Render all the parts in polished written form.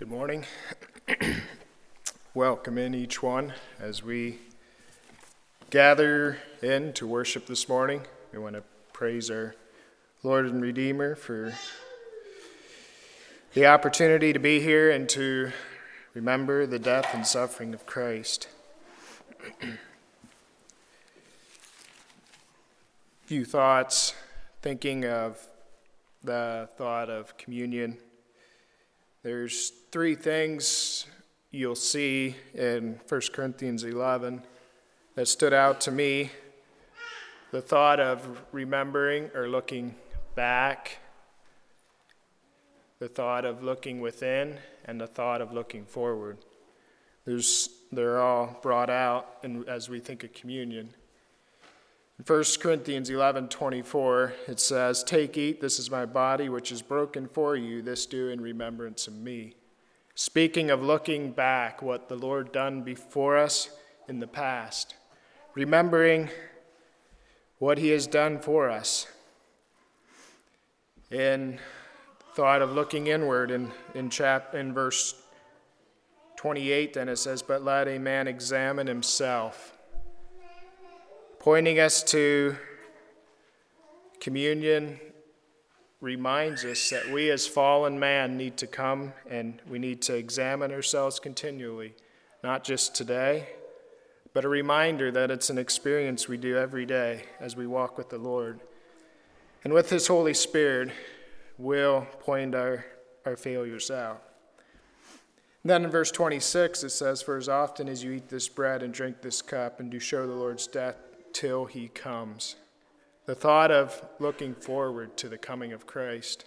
Good morning. Welcome in each one as we gather in to worship this morning. We want to praise our Lord and Redeemer for the opportunity to be here and to remember the death and suffering of Christ. Few thoughts, thinking of the thought of communion. There's three things you'll see in 1 Corinthians 11 that stood out to me. The thought of remembering or looking back, the thought of looking within, and the thought of looking forward. They're all brought out as we think of communion. In 1 Corinthians 11:24, it says, "Take, eat, this is my body, which is broken for you. This do in remembrance of me." Speaking of looking back, what the Lord done before us in the past, remembering what he has done for us. In thought of looking inward, in verse 28, then it says, "But let a man examine himself," pointing us to communion. Reminds us that we as fallen man need to come and we need to examine ourselves continually, not just today, but a reminder that it's an experience we do every day as we walk with the Lord. And with his Holy Spirit, we'll point our failures out. Then in verse 26, it says, "For as often as you eat this bread and drink this cup and do show the Lord's death till he comes." The thought of looking forward to the coming of Christ.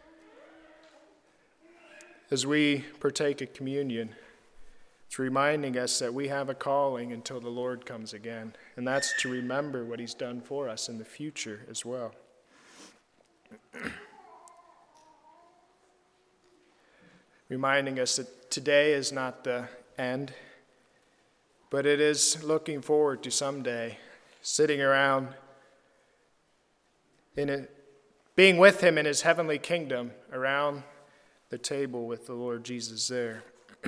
As we partake of communion, it's reminding us that we have a calling until the Lord comes again, and that's to remember what he's done for us in the future as well. Reminding us that today is not the end, but it is looking forward to someday, sitting around being with him in his heavenly kingdom around the table with the Lord Jesus there.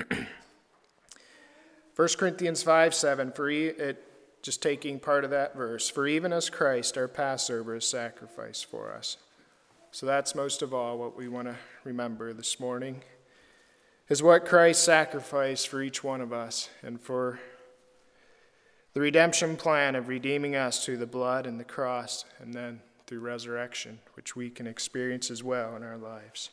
1 Corinthians 5:7, just taking part of that verse, "For even as Christ, our Passover, is sacrificed for us." So that's most of all what we want to remember this morning, is what Christ sacrificed for each one of us and for the redemption plan of redeeming us through the blood and the cross, and then through resurrection, which we can experience as well in our lives.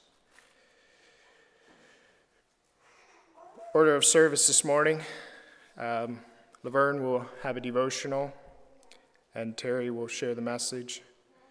Order of service this morning. Laverne will have a devotional, and Terry will share the message.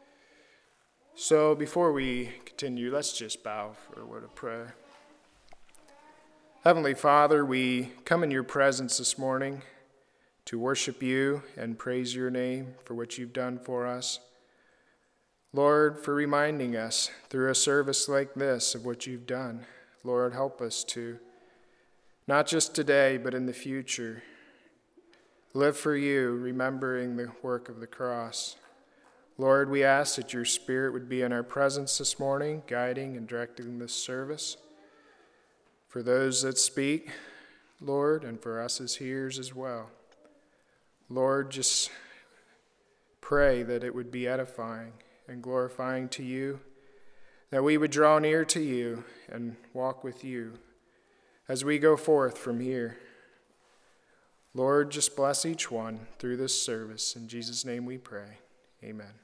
So before we continue, let's just bow for a word of prayer. Heavenly Father, we come in your presence this morning to worship you and praise your name for what you've done for us. Lord, for reminding us through a service like this of what you've done. Lord, help us to, not just today, but in the future, live for you, remembering the work of the cross. Lord, we ask that your Spirit would be in our presence this morning, guiding and directing this service. For those that speak, Lord, and for us as hearers as well. Lord, just pray that it would be edifying and glorifying to you, that we would draw near to you and walk with you as we go forth from here. Lord, just bless each one through this service. In Jesus' name we pray. Amen.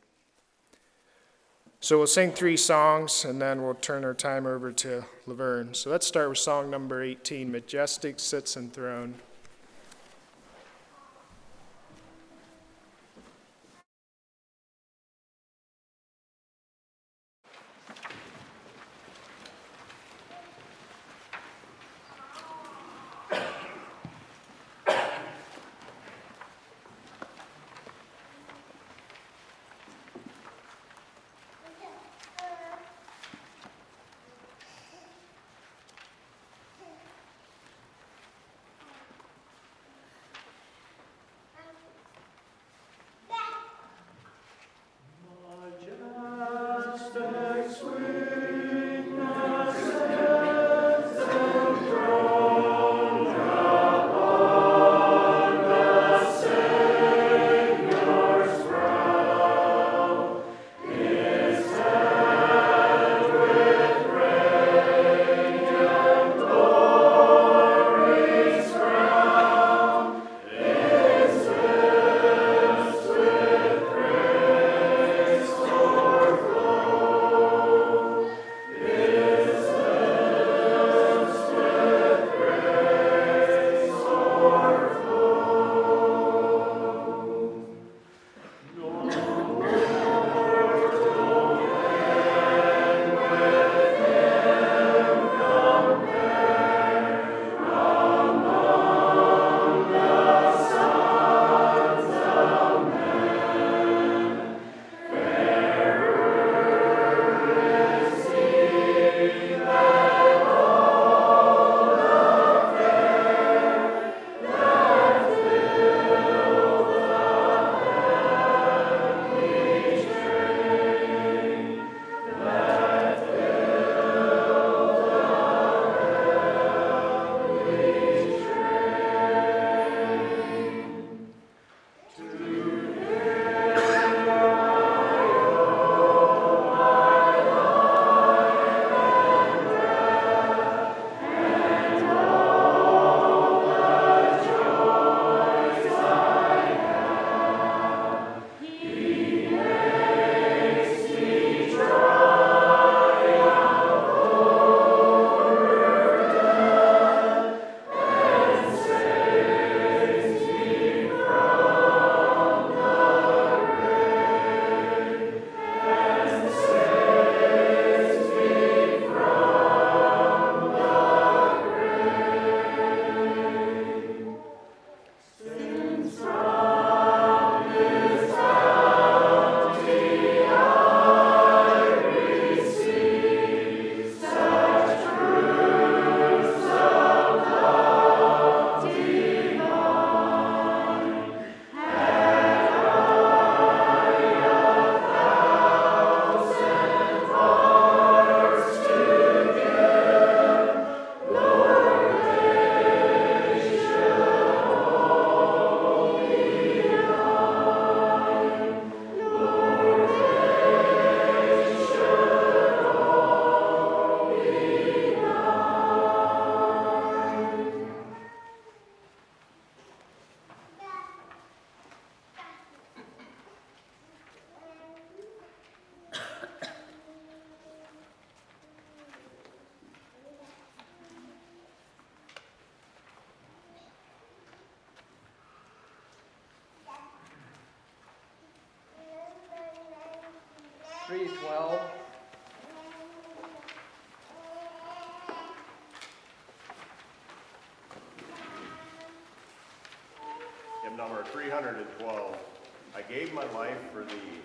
So we'll sing 3 songs, and then we'll turn our time over to Laverne. So let's start with song number 18, "Majestic Sits Enthroned." 312. Hymn number 312. I gave my life for thee.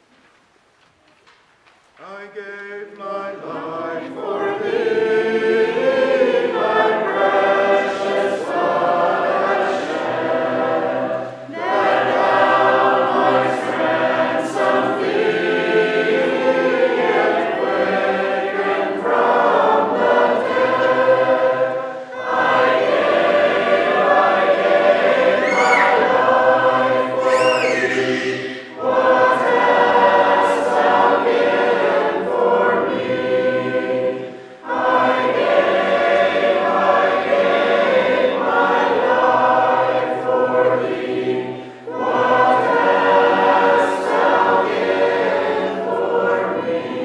I gave my life for thee, my precious flesh, that thou mightst ransom thee and quicken from the dead. I gave my life for thee. What hast thou given for me? I gave my life for thee. What hast thou given for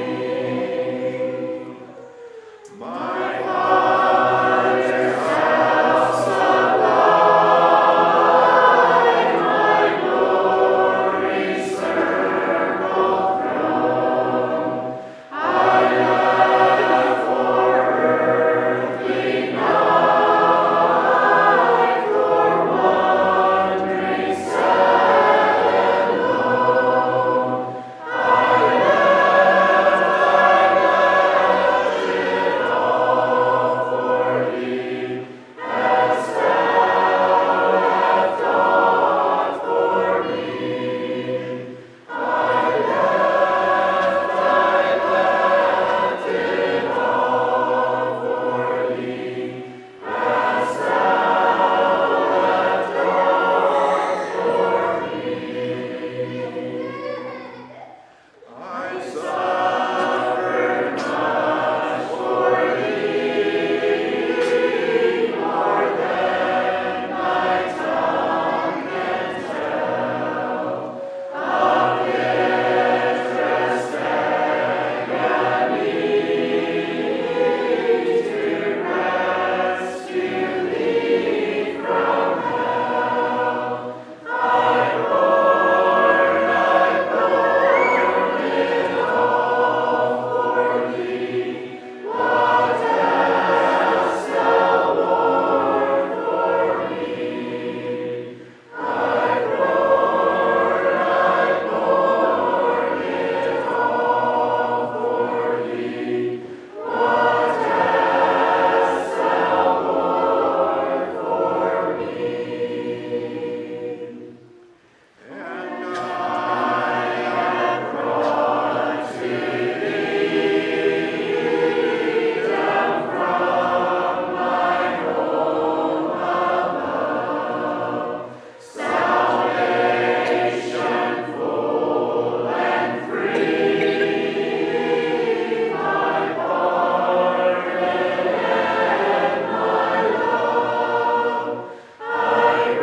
me? My Father's house of light, my glory circled throne. I left for earthly night, for wandering sad and lone. I left it all for thee, as thou left aught for me. I left it all for thee, as thou left aught for me. I suffered much for thee, more than my tongue can tell, of interest and agony, to rescue thee from hell. I bore it all for thee. What hast thou borne for me? I bore it all for thee. What hast thou borne for me? And I am brought to thee, down from my home above, salvation full and free, my pardon and my love. I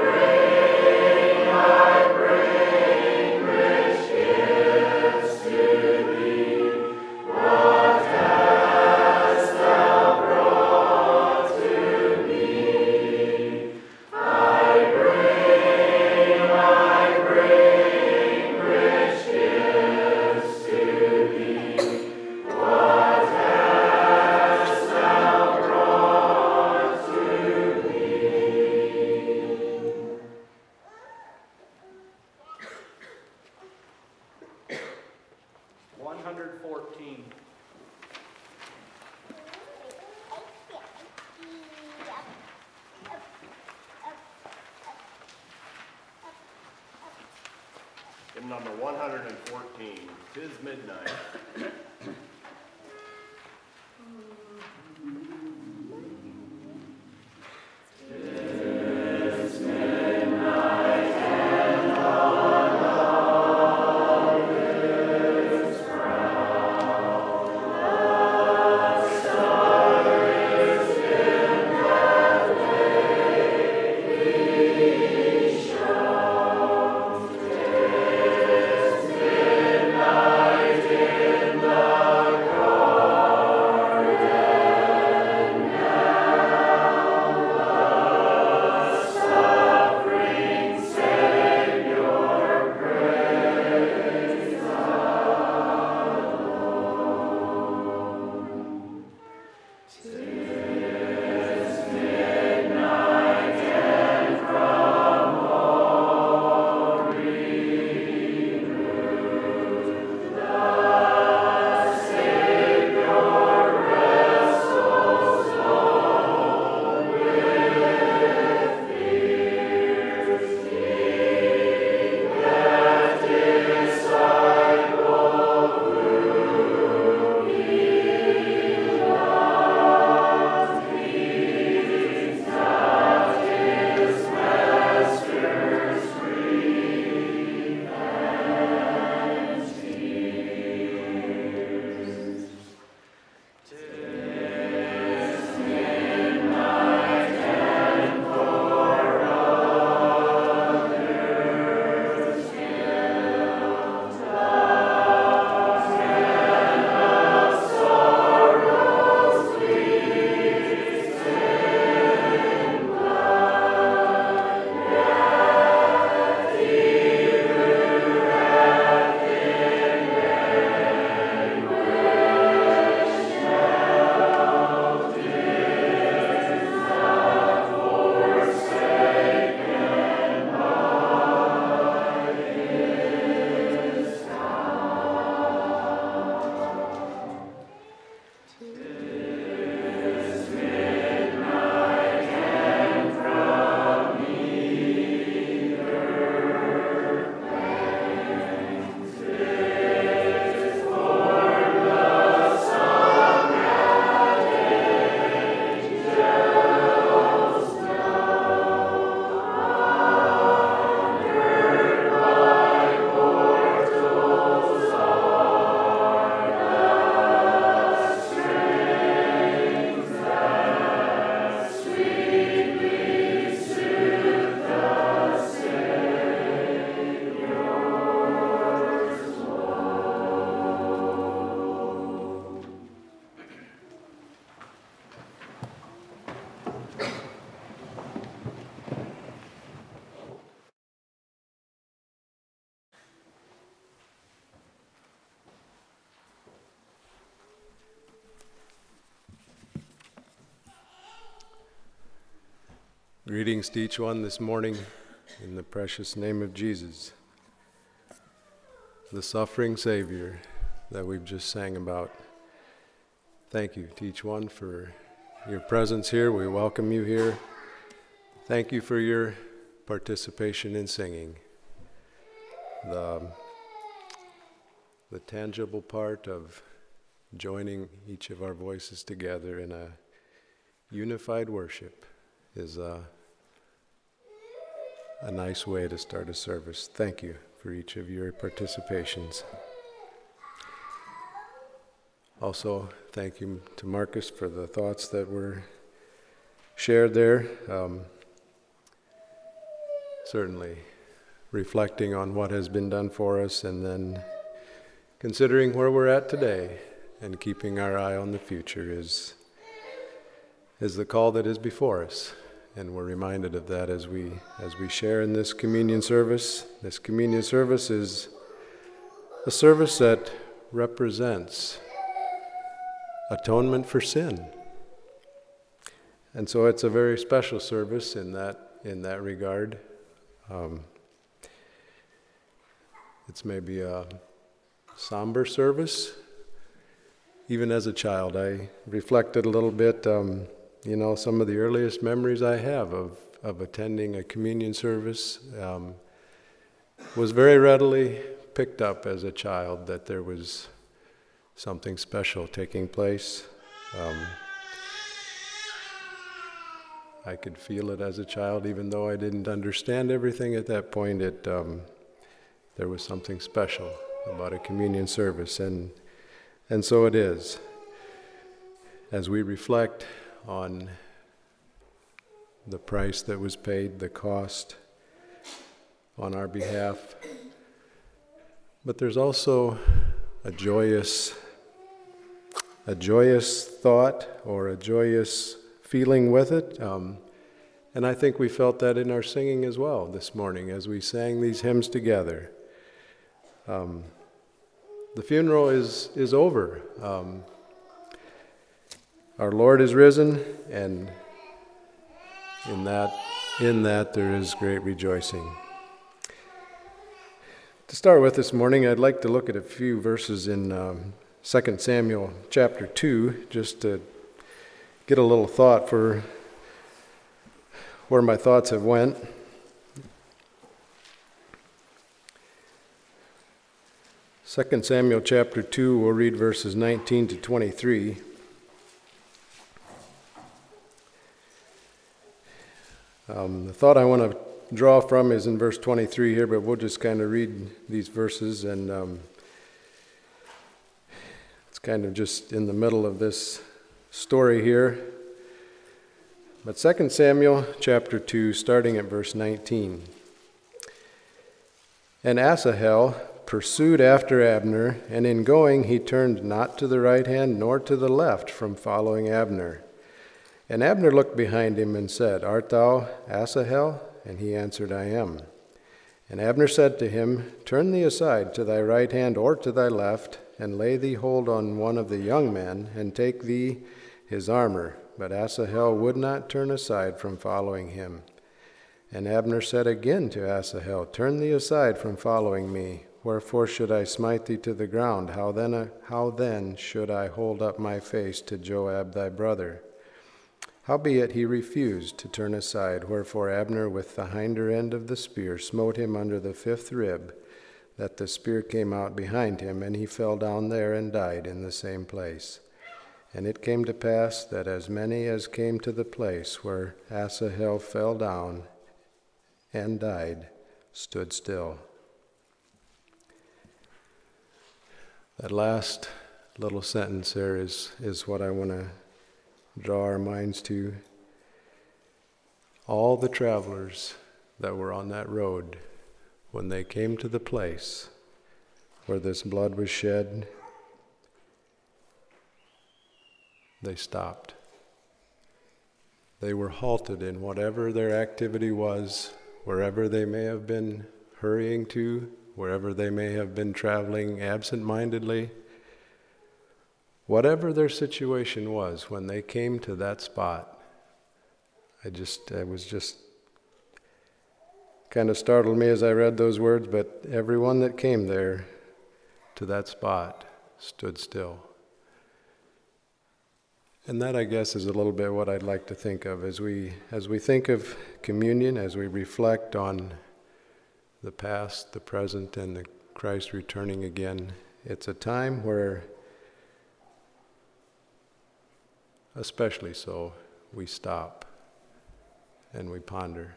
bring rich gifts to thee. What hast thou brought to me? I bring rich gifts to thee. What hast thou brought to me? 114. Hymn number 114. 'Tis midnight. Midnight in the Greetings to each one this morning in the precious name of Jesus, the suffering Savior that we've just sang about. Thank you to each one for your presence here. We welcome you here. Thank you for your participation in singing. The tangible part of joining each of our voices together in a unified worship is a nice way to start a service. Thank you for each of your participations. Also, thank you to Marcus for the thoughts that were shared there. Certainly reflecting on what has been done for us and then considering where we're at today and keeping our eye on the future is the call that is before us. And we're reminded of that as we share in this communion service. This communion service is a service that represents atonement for sin. And so it's a very special service in that regard. It's maybe a somber service. Even as a child, I reflected a little bit. Some of the earliest memories I have of attending a communion service was very readily picked up as a child that there was something special taking place. I could feel it as a child, even though I didn't understand everything at that point. There was something special about a communion service, and so it is. As we reflect on the price that was paid, the cost on our behalf. But there's also a joyous thought or a joyous feeling with it. And I think we felt that in our singing as well this morning as we sang these hymns together. The funeral is over. our Lord is risen, and in that there is great rejoicing. To start with this morning, I'd like to look at a few verses in 2 Samuel chapter 2, just to get a little thought for where my thoughts have went. Second Samuel chapter 2, we'll read verses 19 to 23. The thought I want to draw from is in verse 23 here, but we'll just kind of read these verses, and it's kind of just in the middle of this story here. But 2 Samuel chapter 2, starting at verse 19. And Asahel pursued after Abner, and in going he turned not to the right hand nor to the left from following Abner. And Abner looked behind him and said, Art thou Asahel? And he answered, I am. And Abner said to him, Turn thee aside to thy right hand or to thy left, and lay thee hold on one of the young men, and take thee his armor. But Asahel would not turn aside from following him. And Abner said again to Asahel, Turn thee aside from following me. Wherefore should I smite thee to the ground? How then should I hold up my face to Joab thy brother? Howbeit he refused to turn aside, wherefore Abner with the hinder end of the spear smote him under the fifth rib, that the spear came out behind him, and he fell down there and died in the same place. And it came to pass that as many as came to the place where Asahel fell down and died stood still. That last little sentence there is what I want to draw our minds to. All the travelers that were on that road, when they came to the place where this blood was shed, they stopped. They were halted in whatever their activity was, wherever they may have been hurrying to, wherever they may have been traveling absent-mindedly. Whatever their situation was, when they came to that spot, it was just kind of startled me as I read those words, but everyone that came there to that spot stood still. And that, I guess, is a little bit what I'd like to think of as we think of communion, as we reflect on the past, the present, and the Christ returning again. It's a time where, especially so, we stop and we ponder.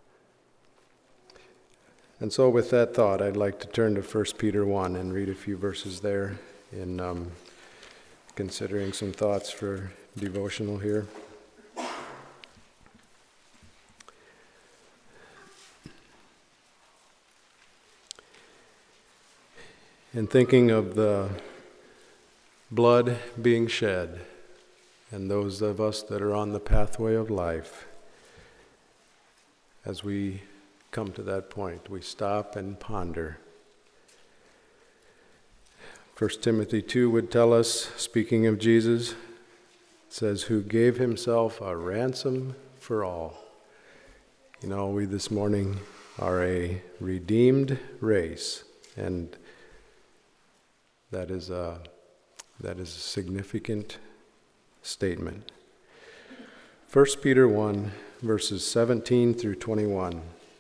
And so with that thought, I'd like to turn to 1 Peter 1 and read a few verses there in considering some thoughts for devotional here. In thinking of the blood being shed, and those of us that are on the pathway of life, as we come to that point, we stop and ponder. 1 Timothy 2 would tell us, speaking of Jesus, it says, who gave himself a ransom for all. You know, we this morning are a redeemed race, and that is a significant statement. 1 Peter 1, verses 17 through 21.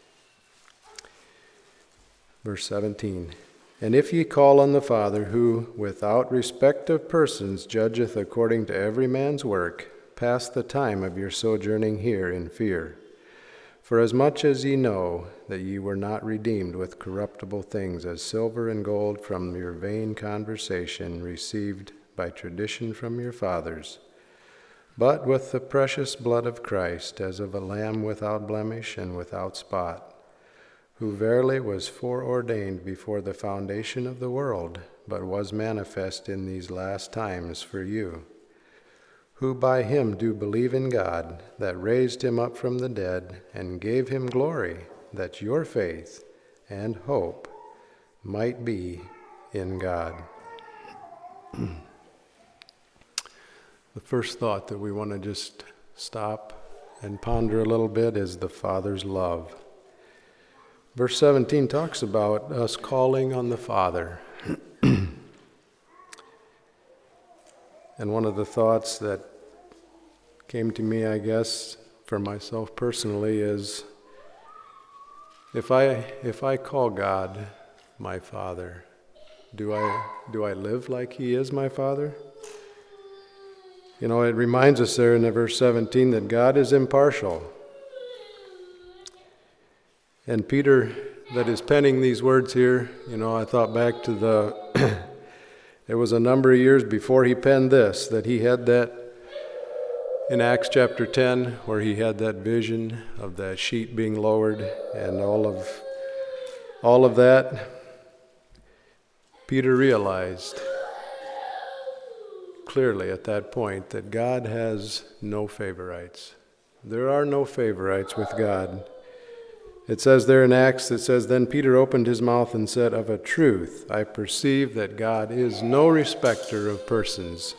Verse 17. And if ye call on the Father, who without respect of persons judgeth according to every man's work, pass the time of your sojourning here in fear. For as much as ye know that ye were not redeemed with corruptible things as silver and gold from your vain conversation received by tradition from your fathers, but with the precious blood of Christ, as of a lamb without blemish and without spot, who verily was foreordained before the foundation of the world, but was manifest in these last times for you, who by him do believe in God, that raised him up from the dead, and gave him glory, that your faith and hope might be in God. The first thought that we want to just stop and ponder a little bit is the Father's love. Verse 17 talks about us calling on the Father. And one of the thoughts that came to me, I guess, for myself personally is, if I call God my Father, do I live like He is my Father? You know, it reminds us there in verse 17 that God is impartial. And Peter, that is penning these words here, you know, I thought back to it was a number of years before he penned this, that he had that in Acts chapter 10, where he had that vision of that sheet being lowered and all of that. Peter realized clearly at that point that God has no favorites. There are no favorites with God. It says there in Acts, it says, "Then Peter opened his mouth and said, 'Of a truth, I perceive that God is no respecter of persons.'"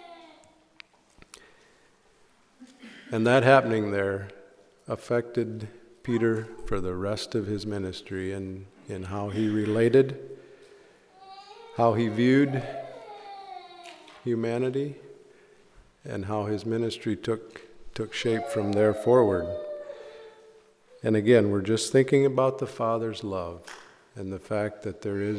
And that happening there affected Peter for the rest of his ministry in how he related, how he viewed humanity, and how his ministry took shape from there forward. And again, we're just thinking about the Father's love and the fact that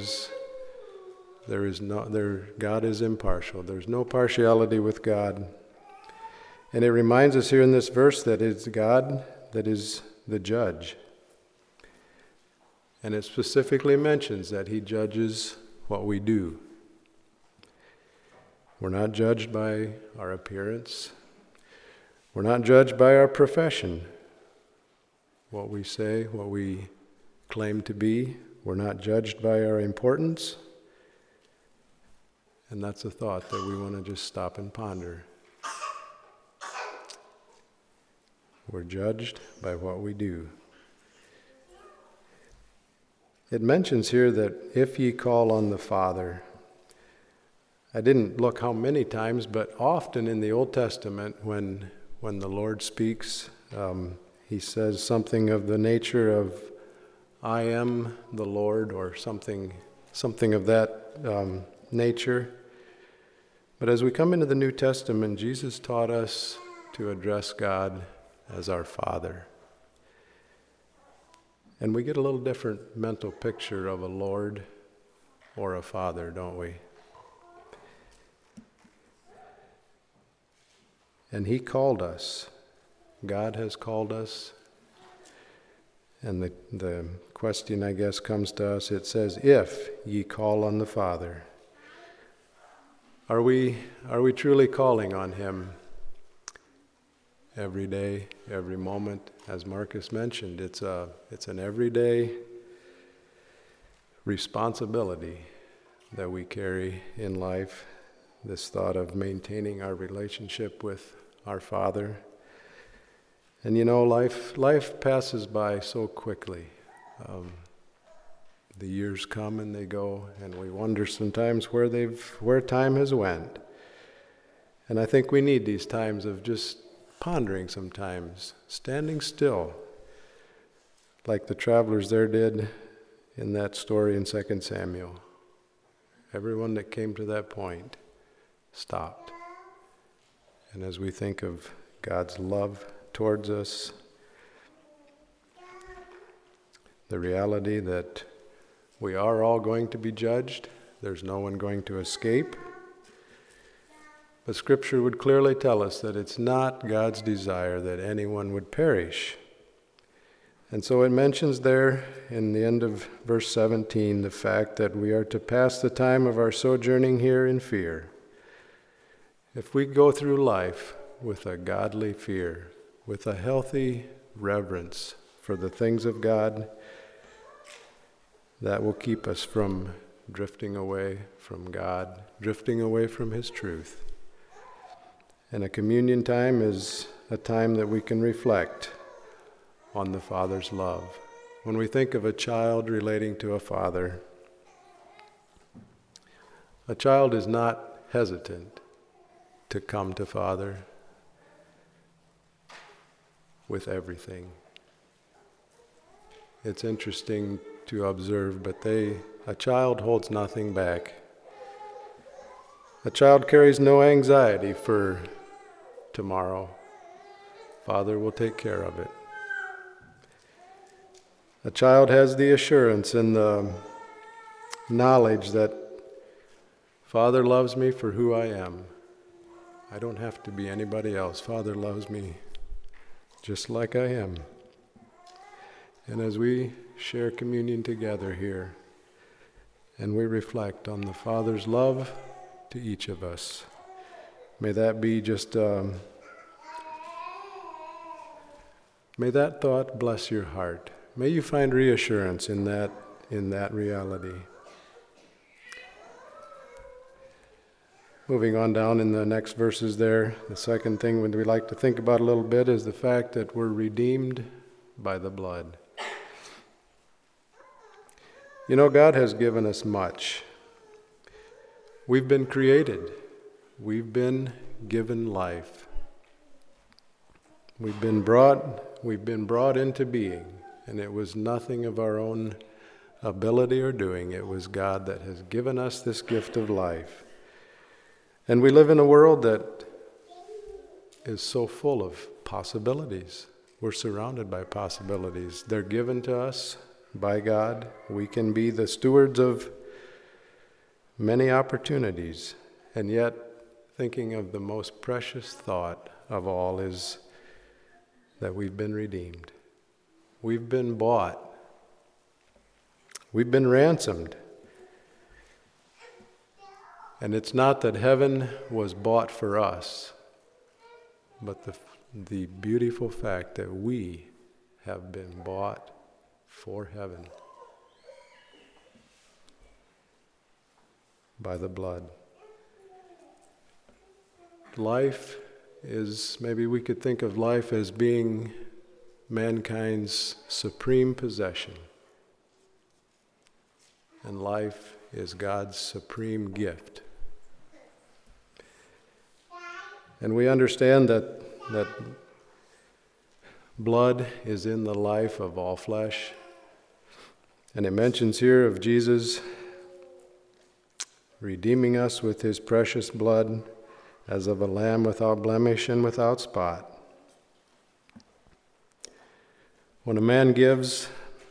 God is impartial. There's no partiality with God. And it reminds us here in this verse that it's God that is the judge. And it specifically mentions that He judges what we do. We're not judged by our appearance. We're not judged by our profession. What we say, what we claim to be. We're not judged by our importance. And that's a thought that we want to just stop and ponder. We're judged by what we do. It mentions here that if ye call on the Father, I didn't look how many times, but often in the Old Testament when the Lord speaks, He says something of the nature of, "I am the Lord," or something of that nature. But as we come into the New Testament, Jesus taught us to address God as our Father. And we get a little different mental picture of a Lord or a Father, don't we? And He called us. God has called us. And the question, I guess, comes to us. It says, "If ye call on the Father." Are we truly calling on Him every day, every moment? As Marcus mentioned, it's an everyday responsibility that we carry in life. This thought of maintaining our relationship with our Father. And you know, life passes by so quickly. The years come and they go, and we wonder sometimes where time has went. And I think we need these times of just pondering sometimes, standing still, like the travelers there did in that story in 2 Samuel. Everyone that came to that point stopped. And as we think of God's love towards us, the reality that we are all going to be judged, there's no one going to escape. But Scripture would clearly tell us that it's not God's desire that anyone would perish. And so it mentions there in the end of verse 17 the fact that we are to pass the time of our sojourning here in fear. If we go through life with a godly fear, with a healthy reverence for the things of God, that will keep us from drifting away from God, drifting away from His truth. And a communion time is a time that we can reflect on the Father's love. When we think of a child relating to a father, a child is not hesitant to come to Father with everything. It's interesting to observe, but a child holds nothing back. A child carries no anxiety for tomorrow. Father will take care of it. A child has the assurance and the knowledge that Father loves me for who I am. I don't have to be anybody else. Father loves me just like I am. And as we share communion together here, and we reflect on the Father's love to each of us, may that be just, may that thought bless your heart. May you find reassurance in that reality. Moving on down in the next verses there, the second thing we like to think about a little bit is the fact that we're redeemed by the blood. You know, God has given us much. We've been created. We've been given life. We've been brought into being, and it was nothing of our own ability or doing. It was God that has given us this gift of life. And we live in a world that is so full of possibilities. We're surrounded by possibilities. They're given to us by God. We can be the stewards of many opportunities. And yet, thinking of the most precious thought of all is that we've been redeemed. We've been bought. We've been ransomed. And it's not that heaven was bought for us, but the beautiful fact that we have been bought for heaven by the blood. Life is, maybe we could think of life as being mankind's supreme possession. And life is God's supreme gift. And we understand that blood is in the life of all flesh. And it mentions here of Jesus redeeming us with his precious blood as of a lamb without blemish and without spot. When a man gives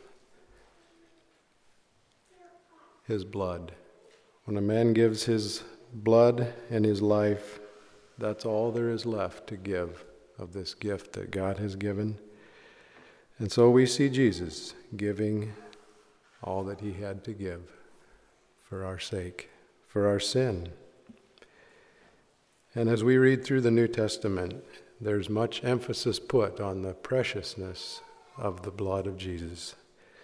his blood, when a man gives his blood and his life, that's all there is left to give of this gift that God has given. And so we see Jesus giving all that he had to give for our sake, for our sin. And as we read through the New Testament, there's much emphasis put on the preciousness of the blood of Jesus.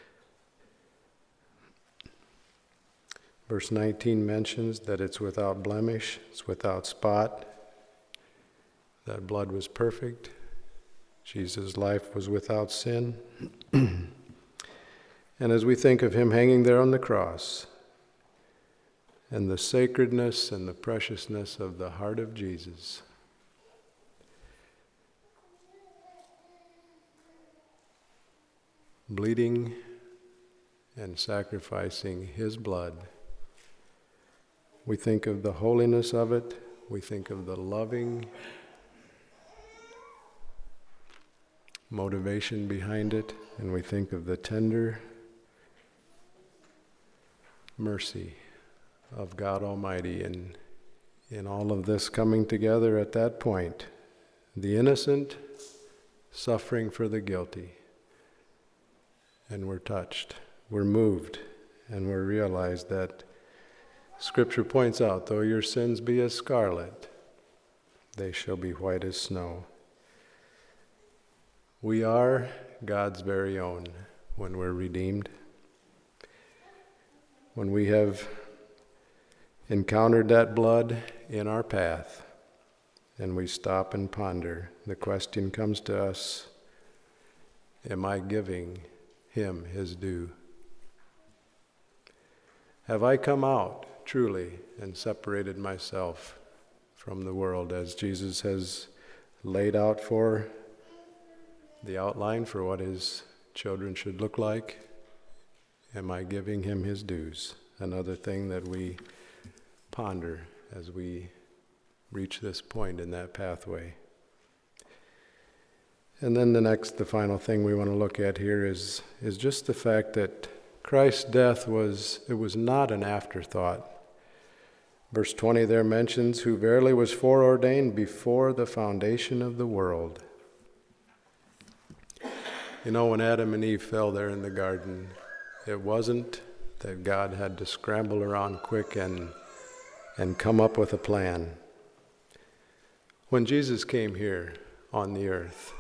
Verse 19 mentions that it's without blemish, it's without spot. That blood was perfect. Jesus' life was without sin. And as we think of him hanging there on the cross, and the sacredness and the preciousness of the heart of Jesus, bleeding and sacrificing his blood, we think of the holiness of it, we think of the loving motivation behind it, and we think of the tender mercy of God Almighty in all of this coming together at that point. The innocent suffering for the guilty. And we're touched, we're moved, and we're realized that Scripture points out, though your sins be as scarlet, they shall be white as snow. We are God's very own when we're redeemed. When we have encountered that blood in our path and we stop and ponder, the question comes to us, am I giving him his due? Have I come out truly and separated myself from the world, as Jesus has laid out for the outline for what his children should look like. Am I giving him his dues? Another thing that we ponder as we reach this point in that pathway. And then the final thing we want to look at here is just the fact that Christ's death was not an afterthought. Verse 20 there mentions, who verily was foreordained before the foundation of the world. You know, when Adam and Eve fell there in the garden, it wasn't that God had to scramble around quick and come up with a plan. When Jesus came here on the earth,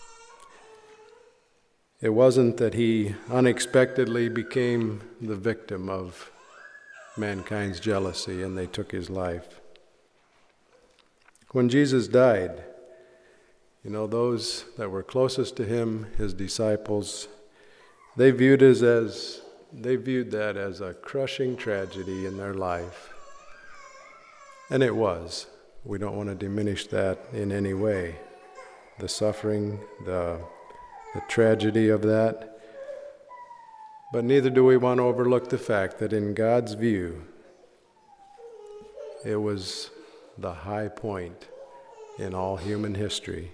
it wasn't that he unexpectedly became the victim of mankind's jealousy and they took his life. When Jesus died, you know, those that were closest to him, his disciples, they viewed that as a crushing tragedy in their life. And it was. We don't want to diminish that in any way. The suffering, the tragedy of that. But neither do we want to overlook the fact that in God's view, it was the high point in all human history.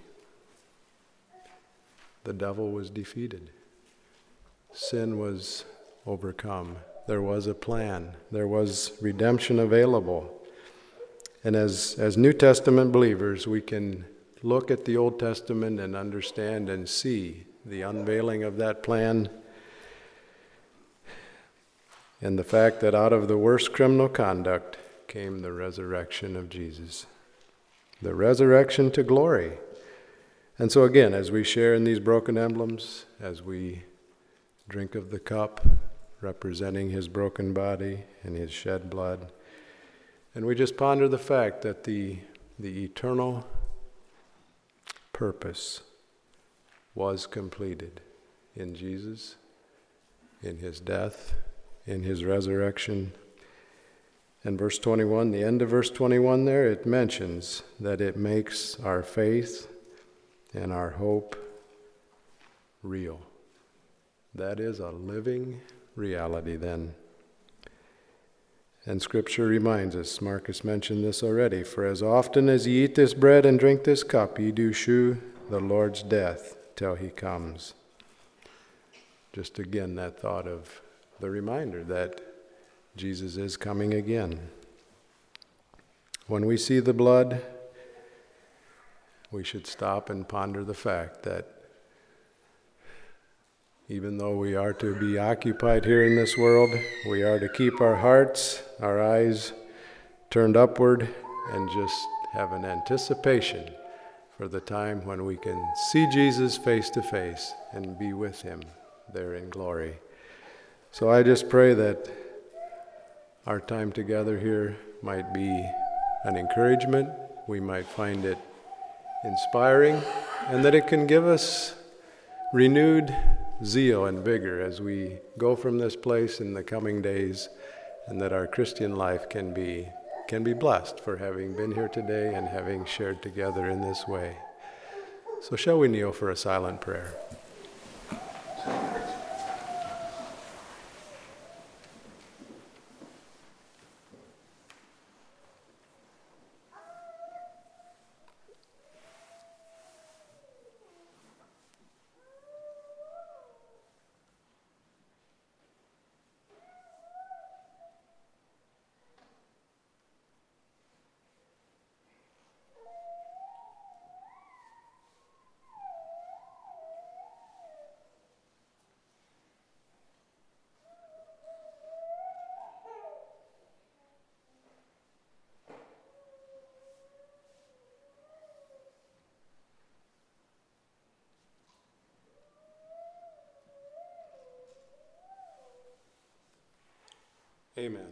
The devil was defeated. Sin was overcome. There was a plan. There was redemption available. And as New Testament believers, we can look at the Old Testament and understand and see the unveiling of that plan, and the fact that out of the worst criminal conduct came the resurrection of Jesus. The resurrection to glory. And so again, as we share in these broken emblems, as we drink of the cup representing his broken body and his shed blood, and we just ponder the fact that the eternal purpose was completed in Jesus, in his death, in his resurrection. And verse 21, the end of verse 21 there, it mentions that it makes our faith and our hope real. That is a living reality then. And Scripture reminds us, Marcus mentioned this already, for as often as ye eat this bread and drink this cup, ye do shew the Lord's death till he comes. Just again, that thought of the reminder that Jesus is coming again. When we see the blood, we should stop and ponder the fact that even though we are to be occupied here in this world, we are to keep our hearts, our eyes turned upward, and just have an anticipation for the time when we can see Jesus face to face and be with him there in glory. So I just pray that our time together here might be an encouragement, we might find it inspiring, and that it can give us renewed zeal and vigor as we go from this place in the coming days, and that our Christian life can be blessed for having been here today and having shared together in this way. So shall we kneel for a silent prayer? Amen.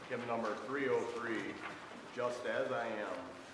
hymn number 303, Just As I Am.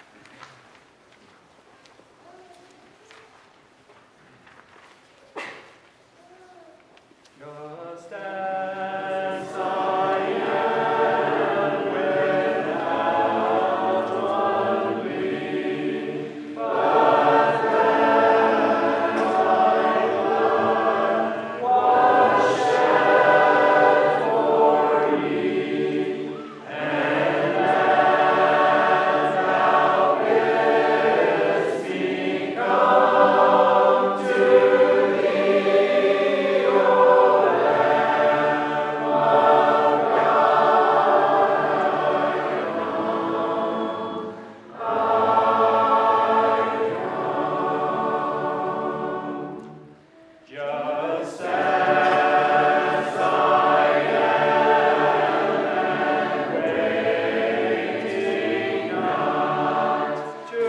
Just as I am without one plea, but that thy blood was shed for me, and that thou bidst me come to thee, O Lamb of God, just as I am, waiting not to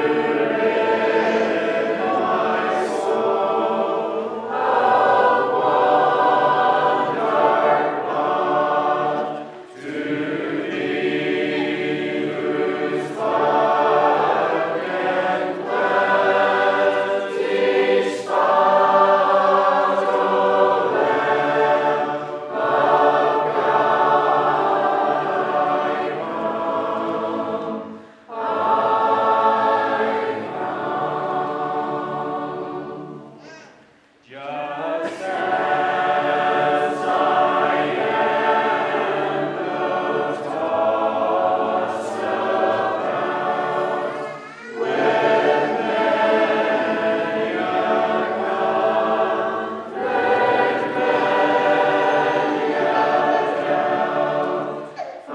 rid my soul of one dark thought, to thee whose dark and plenty spot, O Lamb of God, I come, just as I am, those tossed about with many a conflict, many a doubt,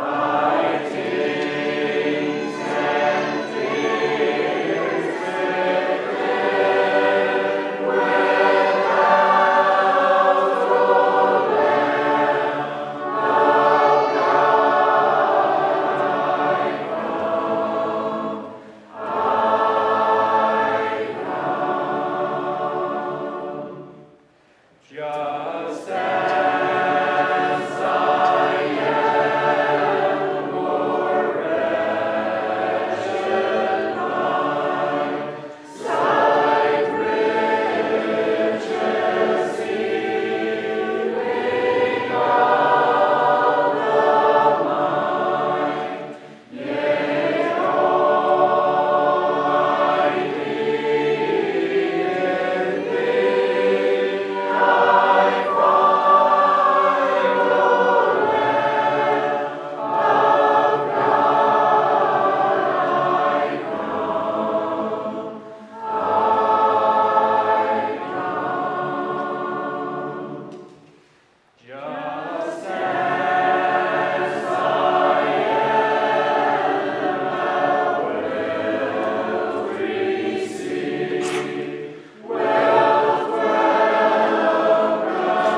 fightings and fears within, without, O Lamb of God, I come, just as I am, more wretched mine, sight riches seeking all the mind, yea, all I need in thee I find, O Lamb of God, I come, just as I am, will receive wealth, welcome,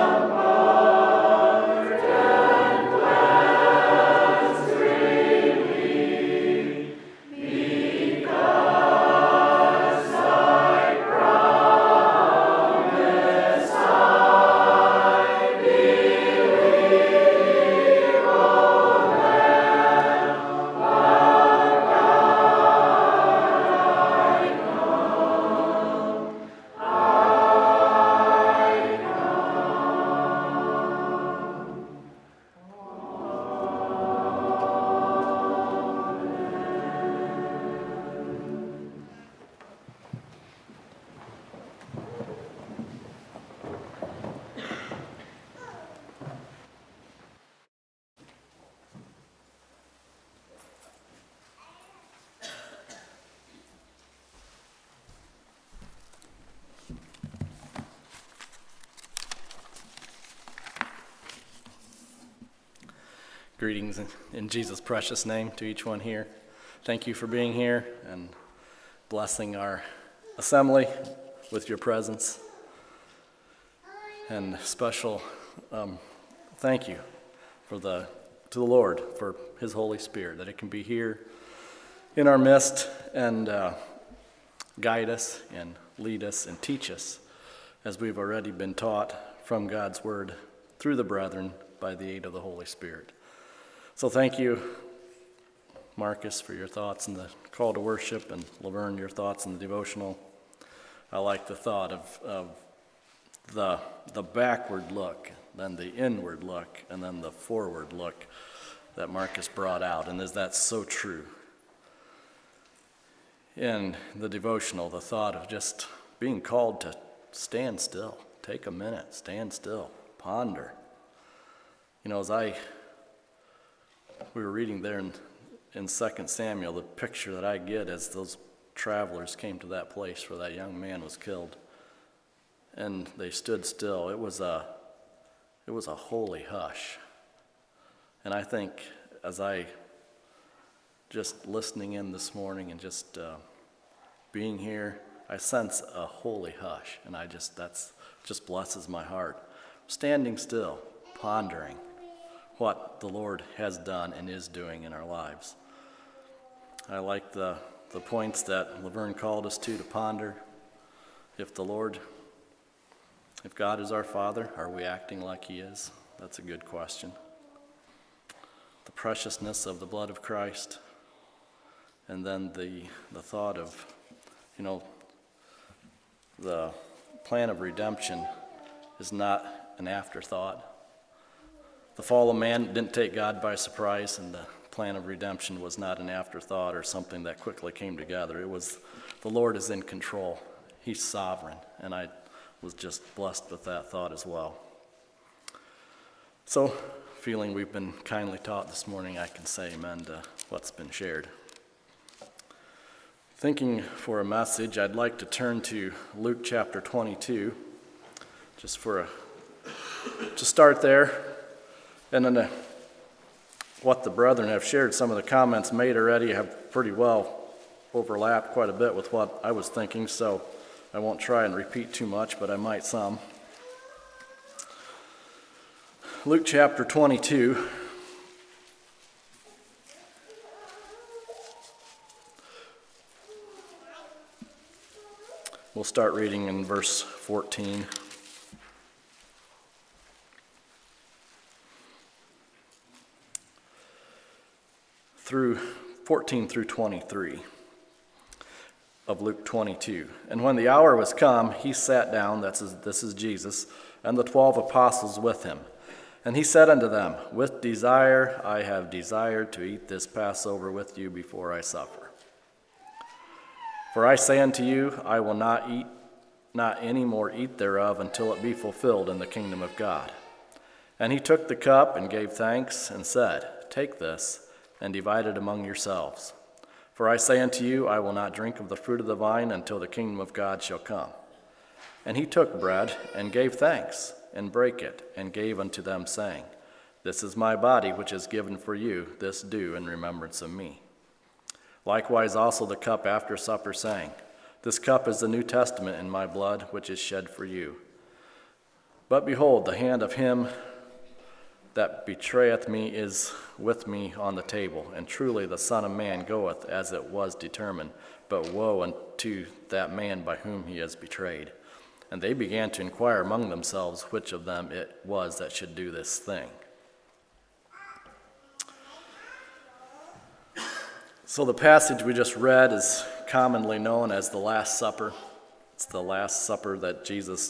comfort, and cleanse me, because thy promise I believe, O Lamb of God, I Greetings in Jesus' precious name to each one here. Thank you for being here and blessing our assembly with your presence. And special thank you to the Lord for his Holy Spirit, that it can be here in our midst and guide us and lead us and teach us as we've already been taught from God's word through the brethren by the aid of the Holy Spirit. So thank you, Marcus, for your thoughts in the call to worship, and Laverne, your thoughts in the devotional. I like the thought of the backward look, then the inward look, and then the forward look that Marcus brought out, and that's so true. In the devotional, the thought of just being called to stand still, take a minute, stand still, ponder. You know, we were reading there in 2 Samuel, the picture that I get as those travelers came to that place where that young man was killed, and they stood still. It was a holy hush. And I think as I just listening in this morning and just being here, I sense a holy hush, and that just blesses my heart. Standing still, pondering what the Lord has done and is doing in our lives. I like the points that Laverne called us to ponder. If God is our Father, are we acting like He is? That's a good question. The preciousness of the blood of Christ, and then the thought of, the plan of redemption is not an afterthought. The fall of man didn't take God by surprise, and the plan of redemption was not an afterthought or something that quickly came together. It was, the Lord is in control. He's sovereign, and I was just blessed with that thought as well. So, feeling we've been kindly taught this morning, I can say amen to what's been shared. Thinking for a message, I'd like to turn to Luke chapter 22, just to start there, and then what the brethren have shared. Some of the comments made already have pretty well overlapped quite a bit with what I was thinking, so I won't try and repeat too much, but I might some. Luke chapter 22. We'll start reading in verse 14. Through 14 through 23 of Luke 22. And when the hour was come, he sat down, this is Jesus, and the 12 apostles with him. And he said unto them, With desire I have desired to eat this Passover with you before I suffer. For I say unto you, I will not any more eat thereof until it be fulfilled in the kingdom of God. And he took the cup and gave thanks and said, Take this and divide it among yourselves. For I say unto you, I will not drink of the fruit of the vine until the kingdom of God shall come. And he took bread and gave thanks and brake it and gave unto them, saying, This is my body which is given for you, this do in remembrance of me. Likewise also the cup after supper, saying, This cup is the New Testament in my blood, which is shed for you. But behold, the hand of him that betrayeth me is with me on the table, and truly the Son of Man goeth as it was determined, but woe unto that man by whom he is betrayed. And they began to inquire among themselves which of them it was that should do this thing. So the passage we just read is commonly known as the Last Supper. It's the Last Supper that Jesus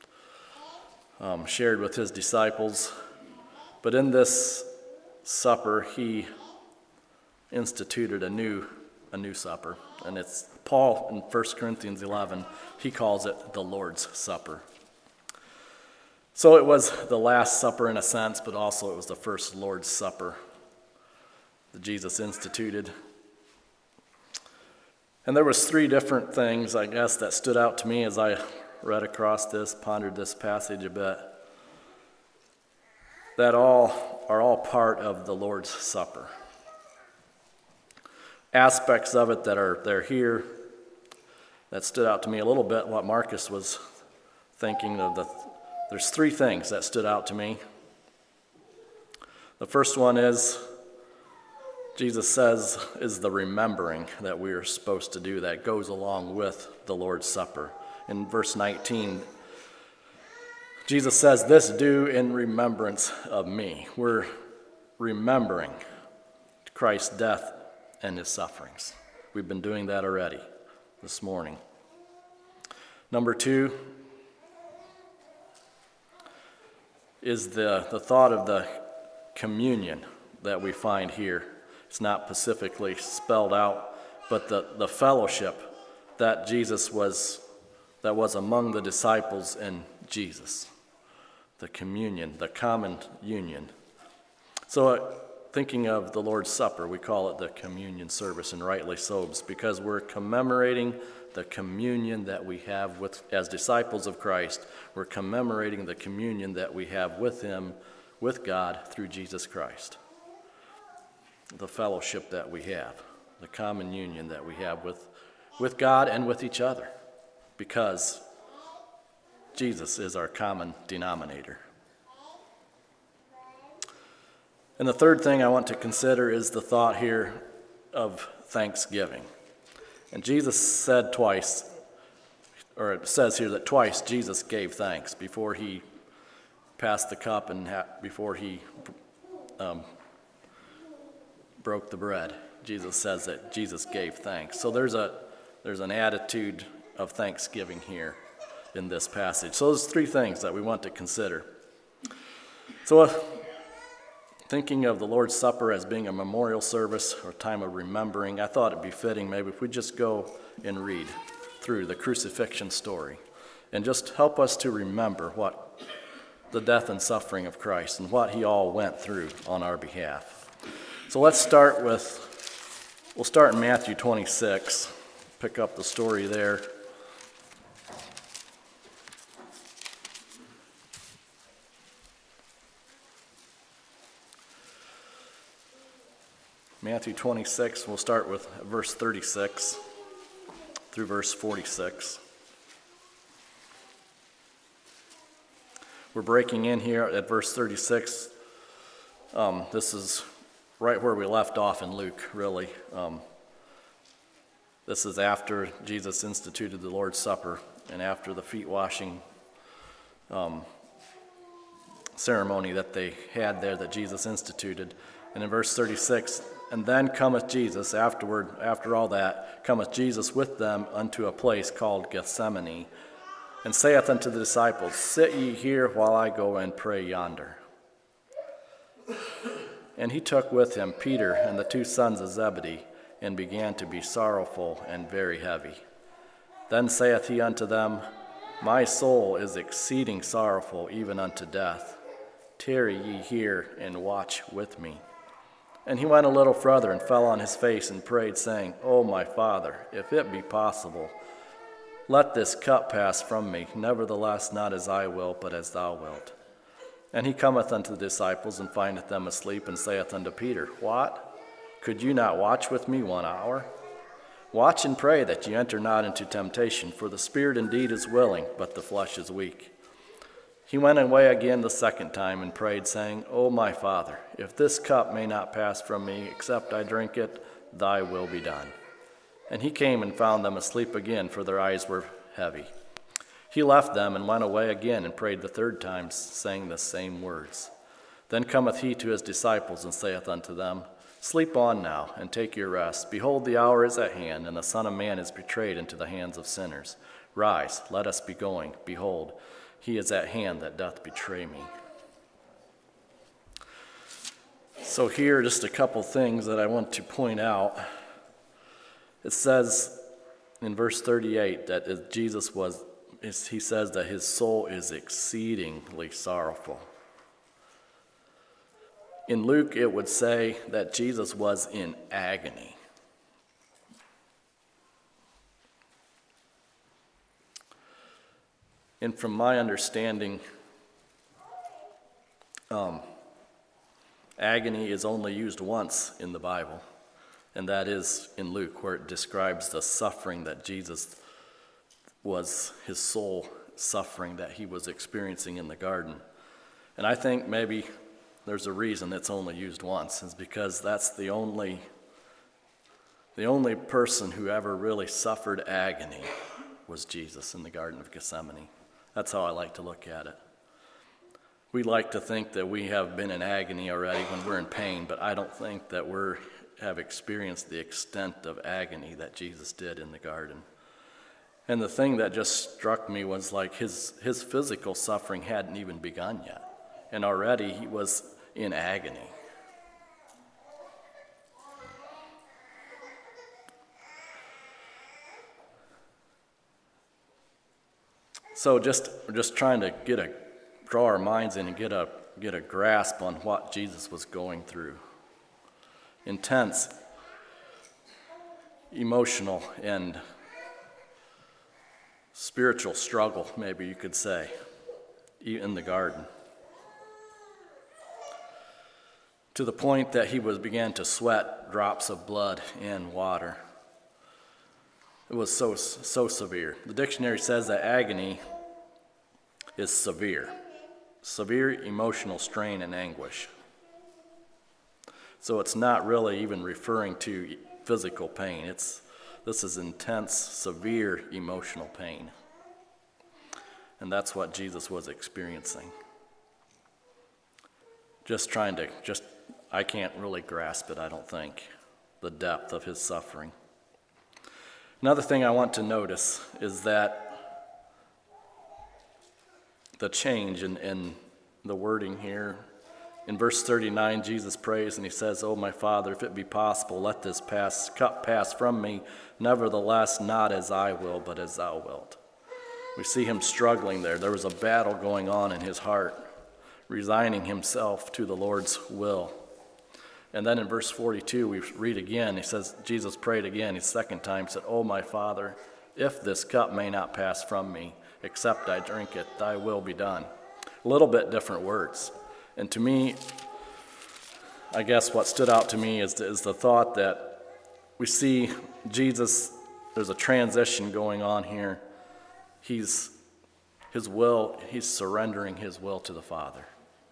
shared with his disciples. But in this supper, he instituted a new supper. And it's Paul in 1 Corinthians 11, he calls it the Lord's Supper. So it was the Last Supper in a sense, but also it was the first Lord's Supper that Jesus instituted. And there was three different things, I guess, that stood out to me as I read across this, pondered this passage a bit, that are all part of the Lord's Supper. Aspects of it they're here that stood out to me a little bit, what Marcus was thinking of. There's three things that stood out to me. The first one is, Jesus says, is the remembering that we are supposed to do that goes along with the Lord's Supper. In verse 19, Jesus says, This do in remembrance of me. We're remembering Christ's death and his sufferings. We've been doing that already this morning. Number 2 is the thought of the communion that we find here. It's not specifically spelled out, but the fellowship that that was among the disciples and Jesus. The communion, the common union. So thinking of the Lord's Supper, we call it the communion service, and rightly so, because we're commemorating the communion that we have as disciples of Christ. We're commemorating the communion that we have with him, with God, through Jesus Christ. The fellowship that we have, the common union that we have with God and with each other, because Jesus is our common denominator. And the third thing I want to consider is the thought here of thanksgiving. And Jesus said twice, or it says here that twice Jesus gave thanks before he passed the cup and before he broke the bread. Jesus says that Jesus gave thanks. So there's an attitude of thanksgiving here in this passage. So there's 3 things that we want to consider. So thinking of the Lord's Supper as being a memorial service or a time of remembering, I thought it'd be fitting maybe if we just go and read through the crucifixion story and just help us to remember what the death and suffering of Christ and what he all went through on our behalf. So we'll start in Matthew 26, pick up the story there. Matthew 26, we'll start with verse 36 through verse 46. We're breaking in here at verse 36. This is right where we left off in Luke, really. This is after Jesus instituted the Lord's Supper and after the feet washing ceremony that they had there that Jesus instituted. And in verse 36, and then cometh Jesus, after all that, cometh Jesus with them unto a place called Gethsemane, and saith unto the disciples, Sit ye here while I go and pray yonder. And he took with him Peter and the 2 sons of Zebedee, and began to be sorrowful and very heavy. Then saith he unto them, My soul is exceeding sorrowful, even unto death. Tarry ye here and watch with me. And he went a little further and fell on his face and prayed, saying, O my Father, if it be possible, let this cup pass from me. Nevertheless, not as I will, but as thou wilt. And he cometh unto the disciples, and findeth them asleep, and saith unto Peter, What? Could you not watch with me 1 hour? Watch and pray that ye enter not into temptation, for the spirit indeed is willing, but the flesh is weak. He went away again the second time and prayed, saying, O my Father, if this cup may not pass from me, except I drink it, thy will be done. And he came and found them asleep again, for their eyes were heavy. He left them and went away again and prayed the third time, saying the same words. Then cometh he to his disciples and saith unto them, Sleep on now, and take your rest. Behold, the hour is at hand, and the Son of Man is betrayed into the hands of sinners. Rise, let us be going. Behold, he is at hand that doth betray me. So here, just a couple things that I want to point out. It says in verse 38 that he says that his soul is exceedingly sorrowful. In Luke, it would say that Jesus was in agony. And from my understanding, agony is only used once in the Bible, and that is in Luke, where it describes the suffering that Jesus was, his soul suffering that he was experiencing in the garden. And I think maybe there's a reason it's only used once, is because that's the only person who ever really suffered agony was Jesus in the Garden of Gethsemane. That's how I like to look at it. We like to think that we have been in agony already when we're in pain, but I don't think that we have experienced the extent of agony that Jesus did in the garden. And the thing that just struck me was like his physical suffering hadn't even begun yet, and already he was in agony. So we're just trying to draw our minds in and get a grasp on what Jesus was going through. Intense, emotional, and spiritual struggle, maybe you could say, in the garden. To the point that he began to sweat drops of blood and water. It was so severe. The dictionary says that agony is severe emotional strain and anguish. So it's not really even referring to physical pain. This is intense, severe emotional pain. And that's what Jesus was experiencing. I can't really grasp it, I don't think, the depth of his suffering. Another thing I want to notice is that the change in the wording here. In verse 39, Jesus prays and he says, "Oh, my Father, if it be possible, let this cup pass from me. Nevertheless, not as I will, but as thou wilt." We see him struggling there. There was a battle going on in his heart, resigning himself to the Lord's will. And then in verse 42, we read again, he says, Jesus prayed again, his second time, said, "Oh, my Father, if this cup may not pass from me, except I drink it, thy will be done." A little bit different words. And to me, I guess what stood out to me is the thought that we see Jesus, there's a transition going on here. He's surrendering his will to the Father.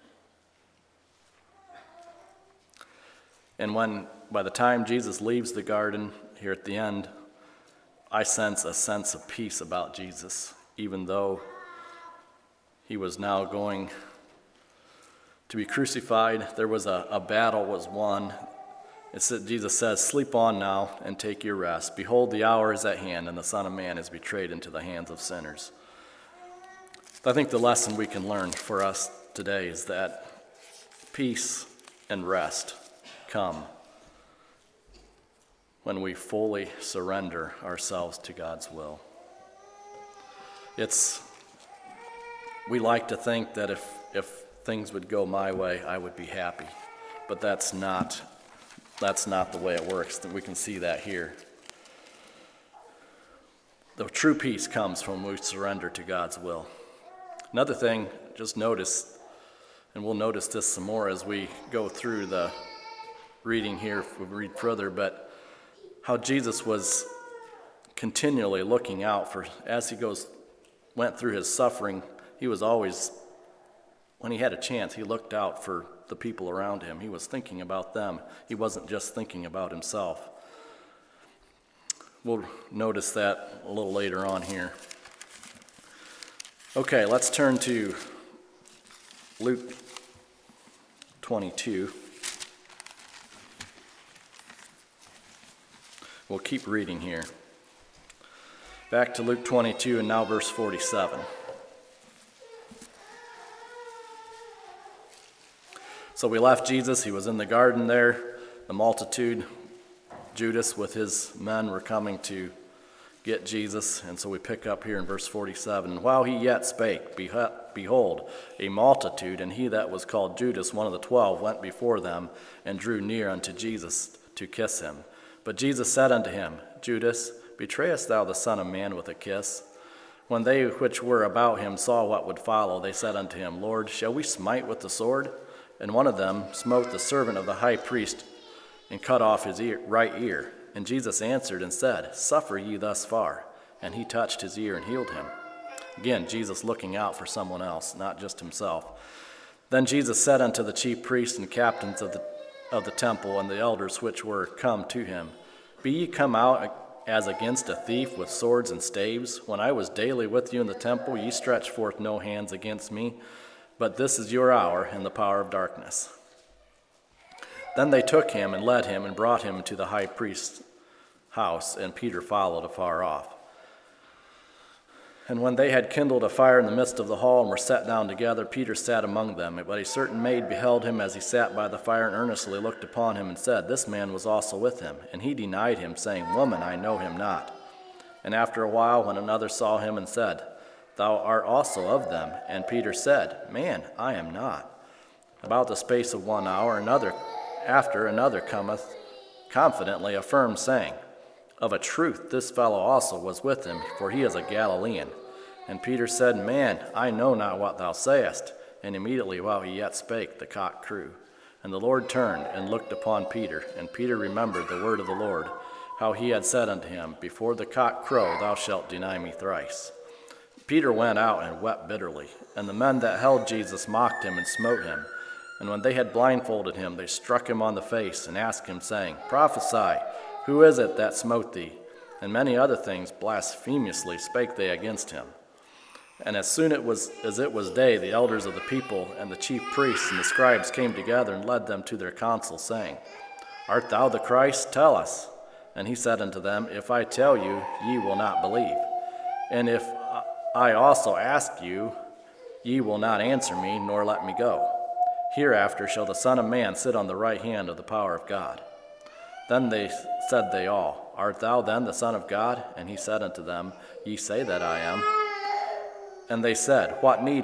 And by the time Jesus leaves the garden here at the end, I sense a sense of peace about Jesus, even though he was now going to be crucified. There was a battle was won. Jesus says, "Sleep on now and take your rest. Behold, the hour is at hand, and the Son of Man is betrayed into the hands of sinners." I think the lesson we can learn for us today is that peace and rest come when we fully surrender ourselves to God's will. We like to think that if things would go my way, I would be happy. But that's not the way it works. We can see that here. The true peace comes when we surrender to God's will. Another thing, just notice, and we'll notice this some more as we go through the reading here, if we read further, but how Jesus was continually looking out for, as he went through his suffering, he was always, when he had a chance, he looked out for the people around him. He was thinking about them. He wasn't just thinking about himself. We'll notice that a little later on here. Okay, let's turn to Luke 22. We'll keep reading here. Back to Luke 22 and now verse 47. So we left Jesus. He was in the garden there. The multitude, Judas with his men were coming to get Jesus. And so we pick up here in verse 47. "And while he yet spake, behold, a multitude, and he that was called Judas, one of the 12, went before them and drew near unto Jesus to kiss him. But Jesus said unto him, Judas, betrayest thou the Son of Man with a kiss? When they which were about him saw what would follow, they said unto him, Lord, shall we smite with the sword? And one of them smote the servant of the high priest and cut off his right ear. And Jesus answered and said, Suffer ye thus far. And he touched his ear and healed him." Again, Jesus looking out for someone else, not just himself. "Then Jesus said unto the chief priests and captains of the temple and the elders which were come to him, Be ye come out as against a thief with swords and staves? When I was daily with you in the temple, ye stretched forth no hands against me. but this is your hour and the power of darkness." Then they took him and led him and brought him to the high priest's house, and Peter followed afar off. And when they had kindled a fire in the midst of the hall and were sat down together, Peter sat among them. But a certain maid beheld him as he sat by the fire and earnestly looked upon him and said, "This man was also with him." And he denied him, saying, "Woman, I know him not." And after a while, when another saw him and said, "Thou art also of them," and Peter said, "Man, I am not." About the space of 1 hour, another cometh confidently affirmed, saying, "Of a truth, this fellow also was with him, for he is a Galilean." And Peter said, "Man, I know not what thou sayest." And immediately while he yet spake, the cock crew. And the Lord turned and looked upon Peter, and Peter remembered the word of the Lord, how he had said unto him, "Before the cock crow, thou shalt deny me thrice." Peter went out and wept bitterly. And the men that held Jesus mocked him and smote him. And when they had blindfolded him, they struck him on the face and asked him, saying, "Prophesy, who is it that smote thee?" And many other things blasphemously spake they against him. And as soon as it was day, the elders of the people and the chief priests and the scribes came together and led them to their council, saying, "Art thou the Christ? Tell us." And he said unto them, "If I tell you, ye will not believe. And if I also ask you, ye will not answer me, nor let me go. Hereafter shall the Son of Man sit on the right hand of the power of God." Then said they all, "Art thou then the Son of God?" And he said unto them, "Ye say that I am." And they said, What need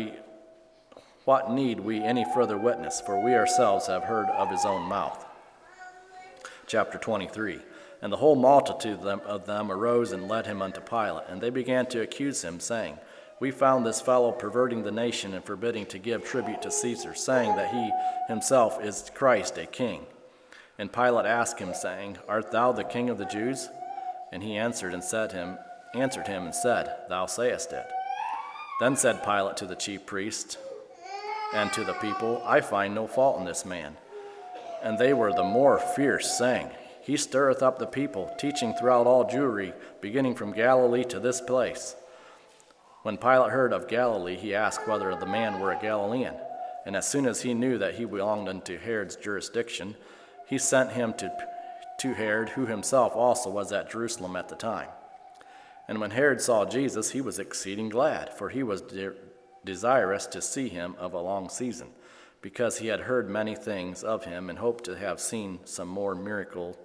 we any further witness? For we ourselves have heard of his own mouth. Chapter 23. And the whole multitude of them arose and led him unto Pilate. And they began to accuse him, saying, "We found this fellow perverting the nation and forbidding to give tribute to Caesar, saying that he himself is Christ, a king." And Pilate asked him, saying, "Art thou the king of the Jews?" And he answered him and said, "Thou sayest it." Then said Pilate to the chief priests and to the people, "I find no fault in this man." And they were the more fierce, saying, "He stirreth up the people, teaching throughout all Jewry, beginning from Galilee to this place." When Pilate heard of Galilee, he asked whether the man were a Galilean. And as soon as he knew that he belonged unto Herod's jurisdiction, he sent him to Herod, who himself also was at Jerusalem at the time. And when Herod saw Jesus, he was exceeding glad, for he was desirous to see him of a long season, because he had heard many things of him, and hoped to have seen some miracle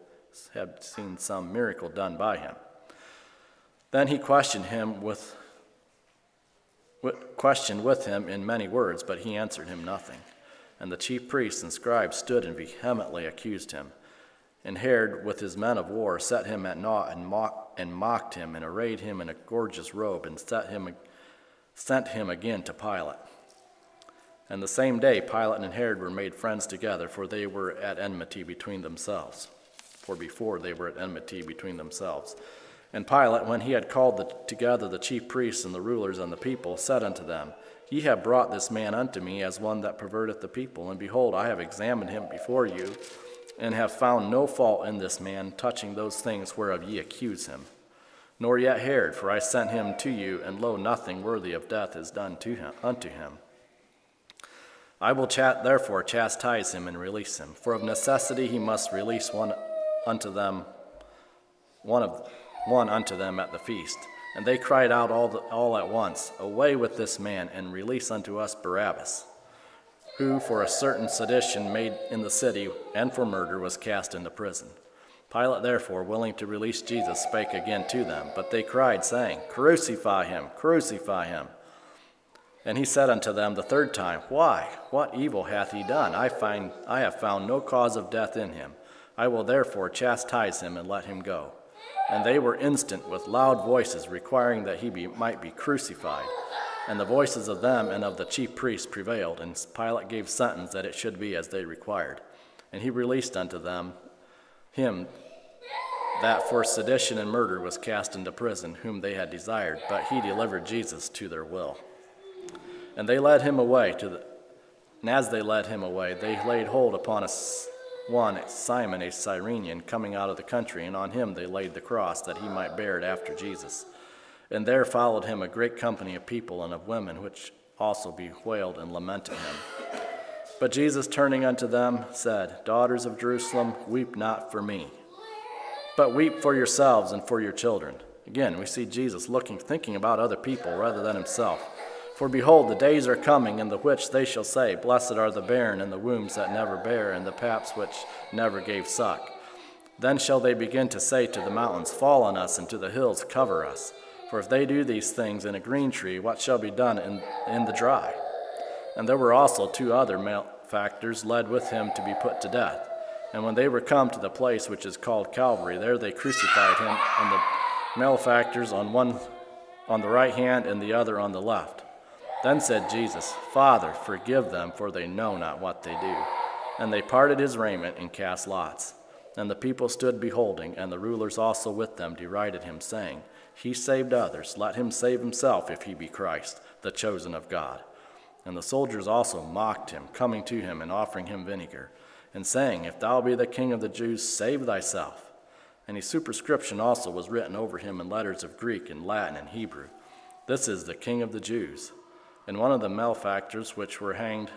done by him. Then he questioned with him in many words, but he answered him nothing. And the chief priests and scribes stood and vehemently accused him. And Herod, with his men of war, set him at naught and mocked him, and arrayed him in a gorgeous robe, and sent him again to Pilate. And the same day Pilate and Herod were made friends together, for they were at enmity between themselves. And Pilate, when he had called together the chief priests and the rulers and the people, said unto them, "Ye have brought this man unto me as one that perverteth the people. And behold, I have examined him before you, and have found no fault in this man touching those things whereof ye accuse him. Nor yet Herod, for I sent him to you, and lo, nothing worthy of death is done unto him. I will therefore chastise him and release him. For of necessity he must release one unto them at the feast." And they cried out all at once, "Away with this man, and release unto us Barabbas," who for a certain sedition made in the city, and for murder, was cast into prison. Pilate therefore, willing to release Jesus, spake again to them. But they cried, saying, "Crucify him, crucify him." And he said unto them the third time, "Why? What evil hath he done? I have found no cause of death in him. I will therefore chastise him and let him go." And they were instant with loud voices, requiring that he might be crucified. And the voices of them and of the chief priests prevailed, and Pilate gave sentence that it should be as they required. And he released unto them him that for sedition and murder was cast into prison, whom they had desired, but he delivered Jesus to their will. And they led him away and as they led him away, they laid hold upon Simon, a Cyrenian, coming out of the country, and on him they laid the cross, that he might bear it after Jesus. And there followed him a great company of people and of women, which also bewailed and lamented him. But Jesus, turning unto them, said, Daughters of Jerusalem, weep not for me, but weep for yourselves and for your children. Again, we see Jesus thinking about other people rather than himself. For behold, the days are coming in the which they shall say, Blessed are the barren and the wombs that never bare, and the paps which never gave suck. Then shall they begin to say to the mountains, Fall on us, and to the hills, cover us. For if they do these things in a green tree, what shall be done in the dry? And there were also 2 other malefactors led with him to be put to death. And when they were come to the place which is called Calvary, there they crucified him, and the malefactors on the right hand and the other on the left. Then said Jesus, Father, forgive them, for they know not what they do. And they parted his raiment and cast lots. And the people stood beholding, and the rulers also with them derided him, saying, He saved others, let him save himself, if he be Christ, the chosen of God. And the soldiers also mocked him, coming to him and offering him vinegar, and saying, If thou be the King of the Jews, save thyself. And a superscription also was written over him in letters of Greek and Latin and Hebrew, This is the King of the Jews. And one of the malefactors which were hanged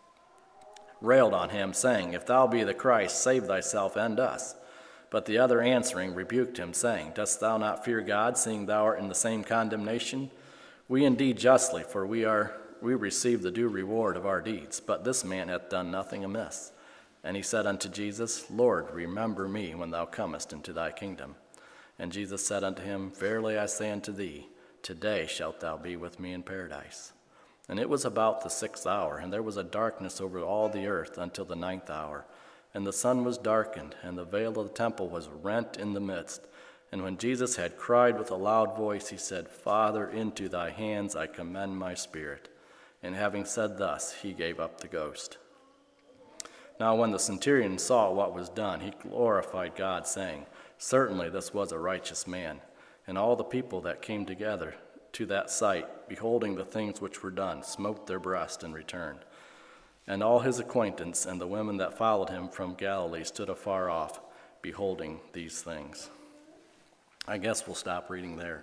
railed on him, saying, If thou be the Christ, save thyself and us. But the other answering rebuked him, saying, Dost thou not fear God, seeing thou art in the same condemnation? We indeed justly, for we receive the due reward of our deeds, but this man hath done nothing amiss. And he said unto Jesus, Lord, remember me when thou comest into thy kingdom. And Jesus said unto him, Verily I say unto thee, today shalt thou be with me in paradise. And it was about the 6th hour, and there was a darkness over all the earth until the 9th hour. And the sun was darkened, and the veil of the temple was rent in the midst. And when Jesus had cried with a loud voice, he said, Father, into thy hands I commend my spirit. And having said thus, he gave up the ghost. Now when the centurion saw what was done, he glorified God, saying, Certainly this was a righteous man. And all the people that came together to that sight, beholding the things which were done, smote their breast and returned. And all his acquaintance and the women that followed him from Galilee stood afar off, beholding these things. I guess we'll stop reading there.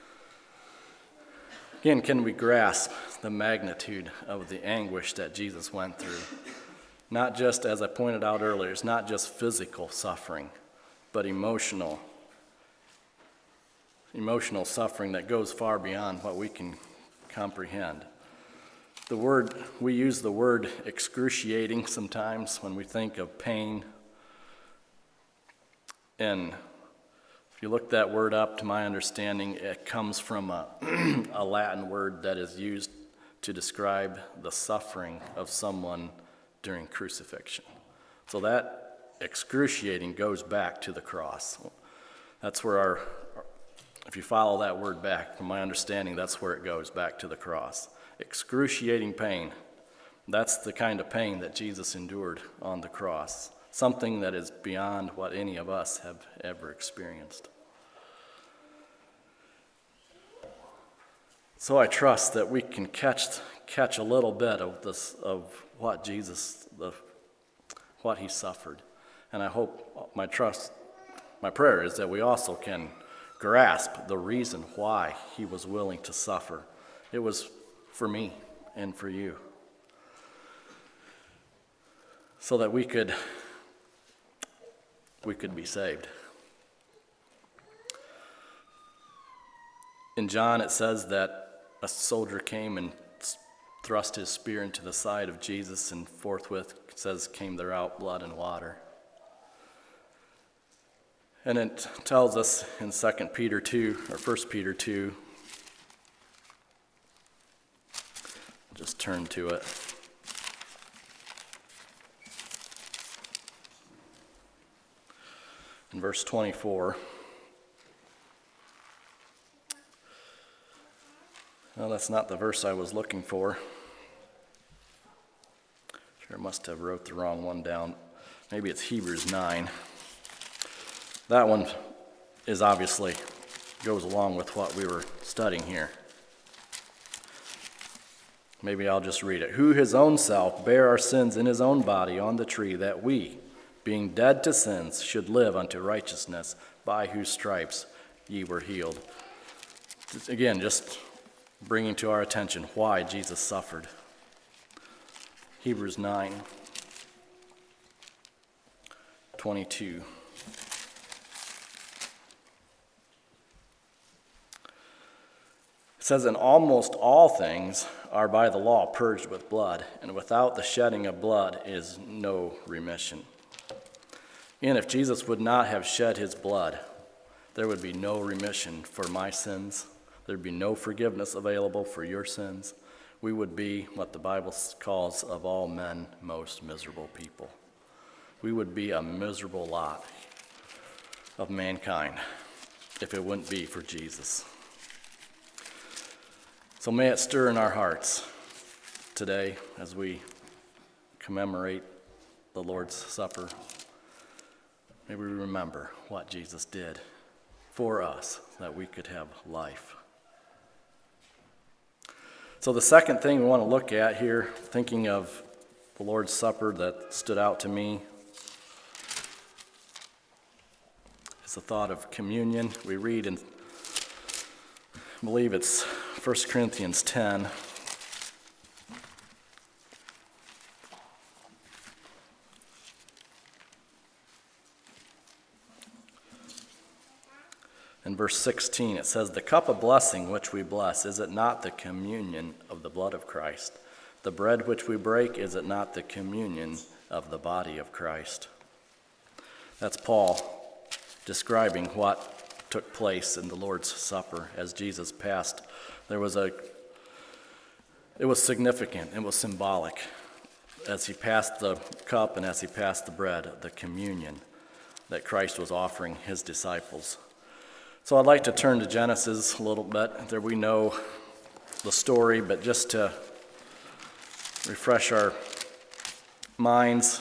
Again, can we grasp the magnitude of the anguish that Jesus went through? Not just, as I pointed out earlier, it's not just physical suffering, but emotional suffering that goes far beyond what we can comprehend. We use the word excruciating sometimes when we think of pain. And if you look that word up, to my understanding, it comes from a Latin word that is used to describe the suffering of someone during crucifixion. So that excruciating goes back to the cross. That's where if you follow that word back, from my understanding, that's where it goes, back to the cross. Excruciating pain. That's the kind of pain that Jesus endured on the cross. Something that is beyond what any of us have ever experienced. So I trust that we can catch a little bit of this, of what Jesus, what he suffered. And I hope, my prayer is that we also can grasp the reason why he was willing to suffer. It was for me and for you, so that we could be saved. In John, it says that a soldier came and thrust his spear into the side of Jesus, and forthwith, it says, came there out blood and water. And it tells us in 2 Peter 2, or 1 Peter 2, just turn to it. In verse 24. Well, that's not the verse I was looking for. Sure, must have wrote the wrong one down. Maybe it's Hebrews 9. That one is obviously goes along with what we were studying here. Maybe I'll just read it. Who his own self bare our sins in his own body on the tree, that we, being dead to sins, should live unto righteousness, by whose stripes ye were healed. Again, just bringing to our attention why Jesus suffered. Hebrews 9:22. It says, "And almost all things are by the law purged with blood, and without the shedding of blood is no remission." And if Jesus would not have shed his blood, there would be no remission for my sins. There'd be no forgiveness available for your sins. We would be what the Bible calls, of all men, most miserable people. We would be a miserable lot of mankind if it wouldn't be for Jesus. So may it stir in our hearts today as we commemorate the Lord's Supper. May we remember what Jesus did for us, that we could have life. So the second thing we want to look at here, thinking of the Lord's Supper, that stood out to me is the thought of communion. We read in, I believe it's 1 Corinthians 10. In verse 16, it says, "The cup of blessing which we bless, is it not the communion of the blood of Christ? The bread which we break, is it not the communion of the body of Christ?" That's Paul describing what took place in the Lord's Supper as Jesus passed. It was significant, it was symbolic as he passed the cup and as he passed the bread, the communion that Christ was offering his disciples. So I'd like to turn to Genesis a little bit. There we know the story, but just to refresh our minds,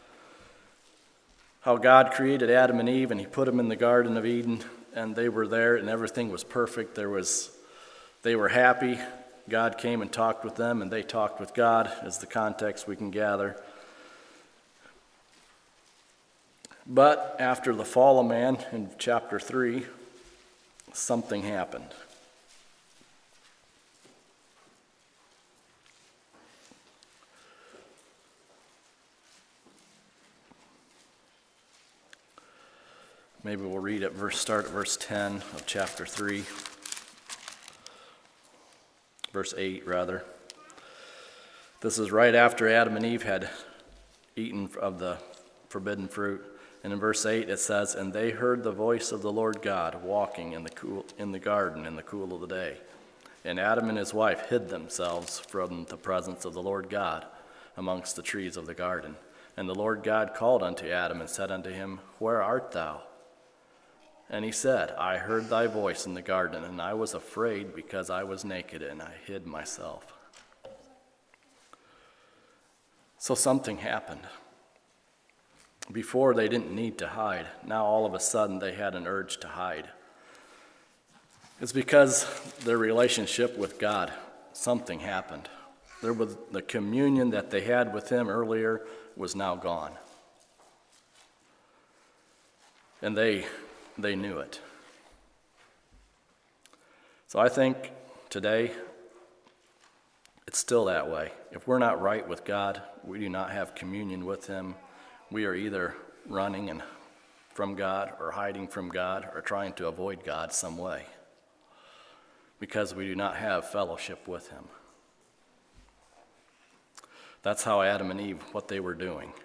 how God created Adam and Eve, and he put them in the Garden of Eden, and they were there, and everything was perfect. They were happy. God came and talked with them, and they talked with God, is the context we can gather. But after the fall of man in chapter 3, something happened. Maybe we'll read it, start at verse 10 of chapter 3. Verse 8, rather. This is right after Adam and Eve had eaten of the forbidden fruit. And in verse 8 it says, "And they heard the voice of the Lord God walking in the garden in the cool of the day. And Adam and his wife hid themselves from the presence of the Lord God amongst the trees of the garden. And the Lord God called unto Adam and said unto him, Where art thou? And he said, I heard thy voice in the garden, and I was afraid because I was naked, and I hid myself." So something happened. Before, they didn't need to hide. Now all of a sudden they had an urge to hide. It's because their relationship with God, something happened. The communion that they had with him earlier was now gone. And they knew it. So I think today it's still that way. If we're not right with God, we do not have communion with him, we are either running from God or hiding from God or trying to avoid God some way because we do not have fellowship with him. That's how Adam and Eve, what they were doing.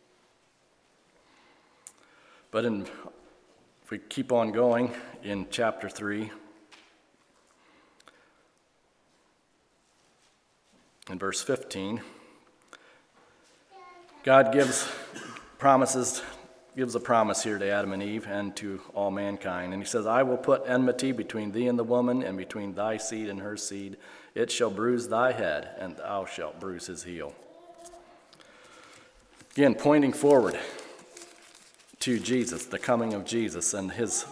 But if we keep on going in chapter 3, in verse 15, God gives a promise here to Adam and Eve and to all mankind. And he says, "I will put enmity between thee and the woman, and between thy seed and her seed. It shall bruise thy head, and thou shalt bruise his heel." Again, pointing forward to Jesus, the coming of Jesus, and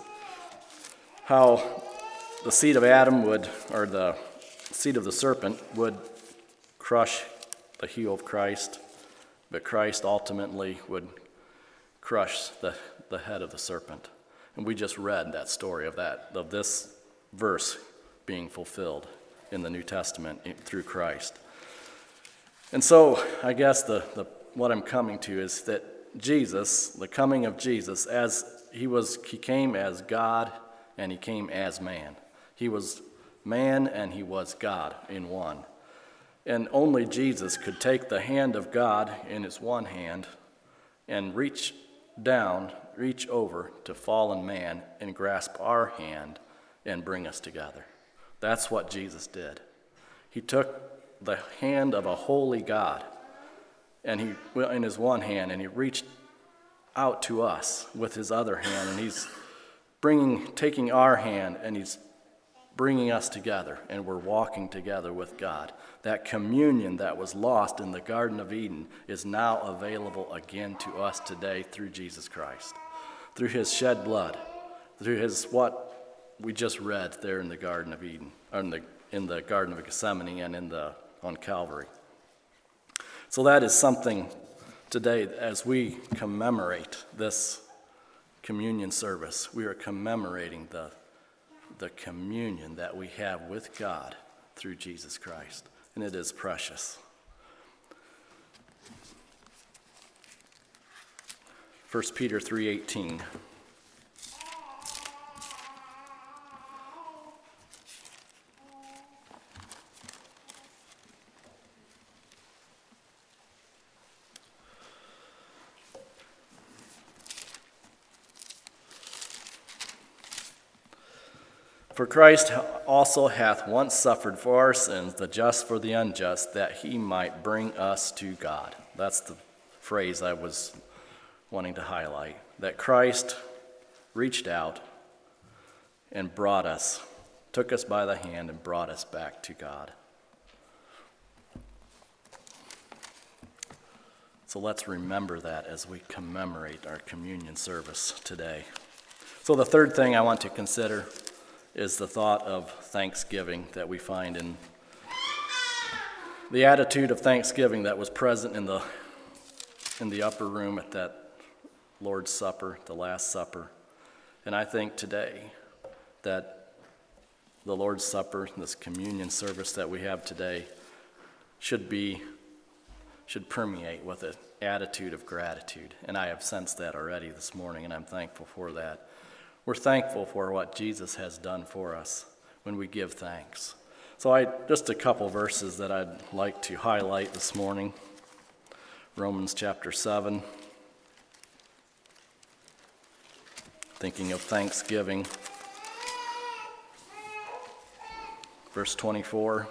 how the seed of Adam or the seed of the serpent would crush the heel of Christ, but Christ ultimately would crush the head of the serpent. And we just read that story of this verse being fulfilled in the New Testament through Christ. And so I guess what I'm coming to is that Jesus, the coming of Jesus, he came as God and he came as man. He was man and he was God in one. And only Jesus could take the hand of God in his one hand and reach over to fallen man and grasp our hand and bring us together. That's what Jesus did. He took the hand of a holy God and he in his one hand, and he reached out to us with his other hand, and he's taking our hand, and he's bringing us together, and we're walking together with God. That communion that was lost in the Garden of Eden is now available again to us today through Jesus Christ, through his shed blood, through his what we just read there in the Garden of Eden, or in the Garden of Gethsemane and on Calvary. So that is something today as we commemorate this communion service. We are commemorating the communion that we have with God through Jesus Christ, and it is precious. 1 Peter 3:18. For Christ also hath once suffered for our sins, the just for the unjust, that he might bring us to God. That's the phrase I was wanting to highlight. That Christ reached out and brought us, took us by the hand and brought us back to God. So let's remember that as we commemorate our communion service today. So the third thing I want to consider is the thought of thanksgiving that we find in the attitude of thanksgiving that was present in the upper room at that Lord's Supper, the Last Supper. And I think today that the Lord's Supper, this communion service that we have today, should permeate with an attitude of gratitude. And I have sensed that already this morning, and I'm thankful for that. We're thankful for what Jesus has done for us when we give thanks. So just a couple verses that I'd like to highlight this morning. Romans chapter 7. Thinking of thanksgiving. Verse 24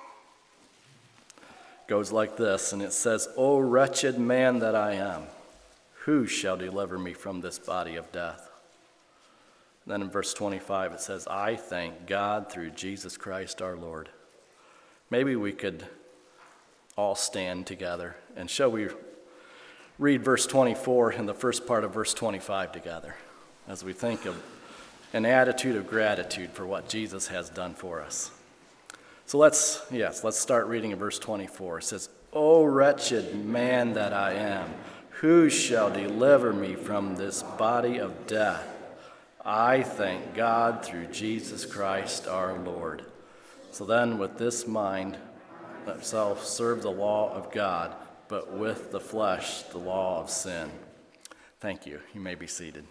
goes like this, and it says, O wretched man that I am, who shall deliver me from this body of death? Then in verse 25 it says, I thank God through Jesus Christ our Lord. Maybe we could all stand together, and shall we read verse 24 and the first part of verse 25 together as we think of an attitude of gratitude for what Jesus has done for us. So let's start reading in verse 24. It says, O wretched man that I am, who shall deliver me from this body of death? I thank God through Jesus Christ our Lord. So then with this mind, thyself serve the law of God, but with the flesh the law of sin. Thank you. You may be seated.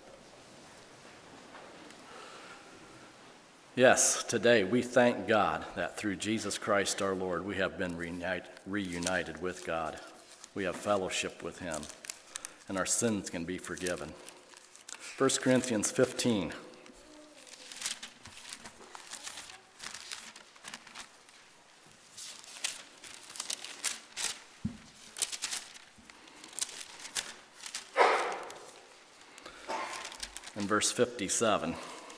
Yes, today we thank God that through Jesus Christ our Lord we have been reunited with God. We have fellowship with him, and our sins can be forgiven. 1 Corinthians 15. In verse 57.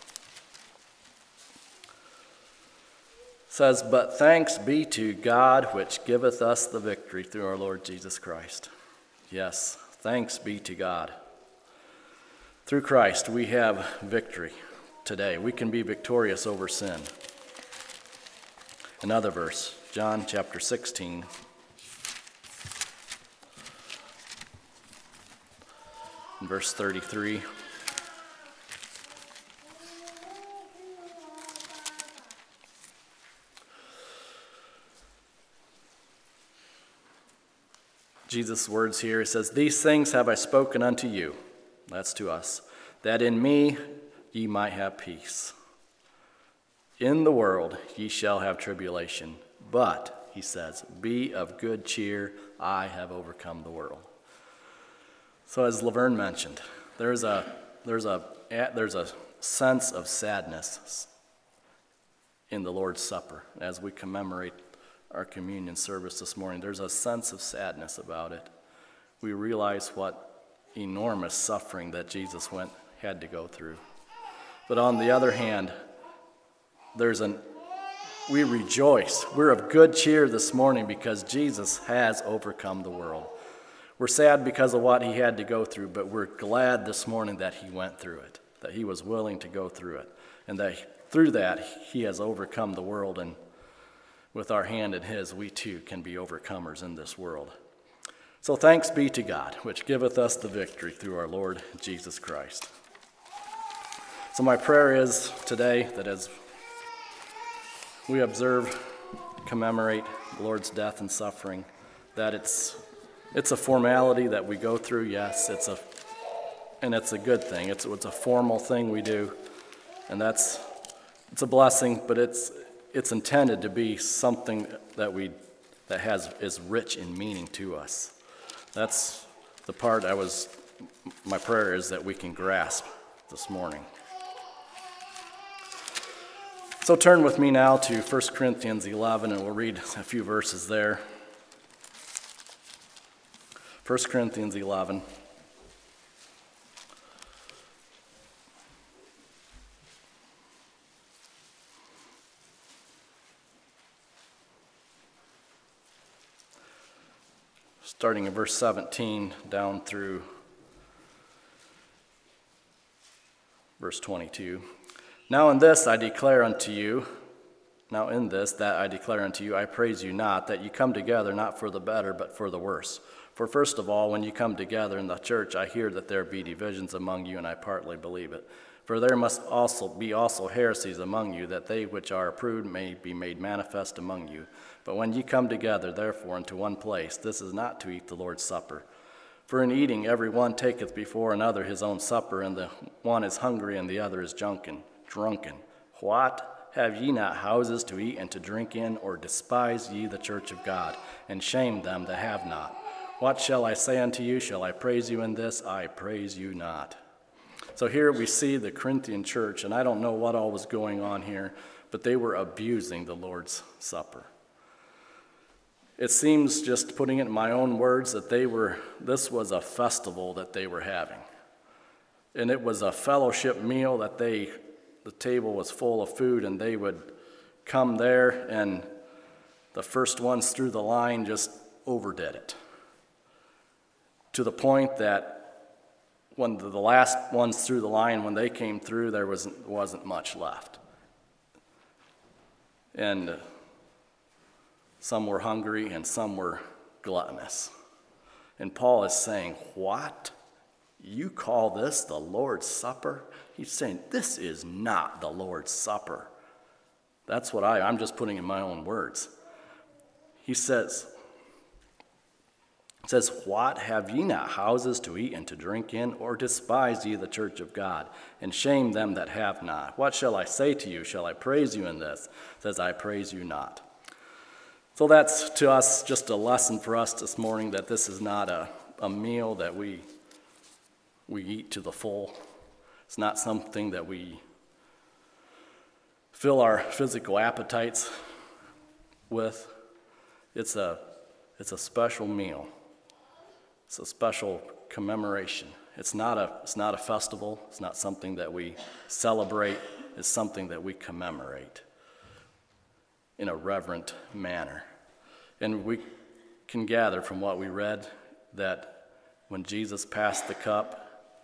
Says, But thanks be to God which giveth us the victory through our Lord Jesus Christ. Yes, thanks be to God. Through Christ, we have victory today. We can be victorious over sin. Another verse, John chapter 16. In verse 33. Jesus' words here. He says, "These things have I spoken unto you," that's to us, "that in me ye might have peace. In the world ye shall have tribulation, but," he says, "be of good cheer, I have overcome the world." So as Laverne mentioned, there's a sense of sadness in the Lord's Supper as we commemorate our communion service this morning. There's a sense of sadness about it. We realize what enormous suffering that Jesus had to go through. But on the other hand, we rejoice. We're of good cheer this morning because Jesus has overcome the world. We're sad because of what he had to go through, but we're glad this morning that he went through it, that he was willing to go through it, and that through that he has overcome the world, and with our hand in his, we too can be overcomers in this world. So thanks be to God, which giveth us the victory through our Lord Jesus Christ. So my prayer is today that as we observe, commemorate the Lord's death and suffering, that it's a formality that we go through, yes, it's a good thing. It's a formal thing we do, and it's a blessing, but it's intended to be something that is rich in meaning to us. That's the part my prayer is that we can grasp this morning. So turn with me now to 1 Corinthians 11, and we'll read a few verses there. 1 Corinthians 11. Starting in verse 17 down through verse 22. Now in this that I declare unto you, I praise you not, that you come together not for the better, but for the worse. For first of all, when you come together in the church, I hear that there be divisions among you, and I partly believe it. For there must also be heresies among you, that they which are approved may be made manifest among you. But when ye come together, therefore, into one place, this is not to eat the Lord's Supper. For in eating every one taketh before another his own supper, and the one is hungry, and the other is drunken. What? Have ye not houses to eat and to drink in, or despise ye the church of God, and shame them that have not? What shall I say unto you? Shall I praise you in this? I praise you not. So here we see the Corinthian church, and I don't know what all was going on here, but they were abusing the Lord's Supper. It seems, just putting it in my own words, that this was a festival that they were having. And it was a fellowship meal that the table was full of food, and they would come there, and the first ones through the line just overdid it. To the point that when the last ones through the line, when they came through, there wasn't much left. And some were hungry and some were gluttonous. And Paul is saying, what? You call this the Lord's Supper? He's saying, this is not the Lord's Supper. That's what I'm just putting in my own words. He says, what? Have ye not houses to eat and to drink in, or despise ye the church of God, and shame them that have not? What shall I say to you? Shall I praise you in this? It says, I praise you not. So that's to us just a lesson for us this morning, that this is not a meal that we eat to the full. It's not something that we fill our physical appetites with. It's a special meal. It's a special commemoration. It's not a festival. It's not something that we celebrate. It's something that we commemorate in a reverent manner. And we can gather from what we read that when Jesus passed the cup,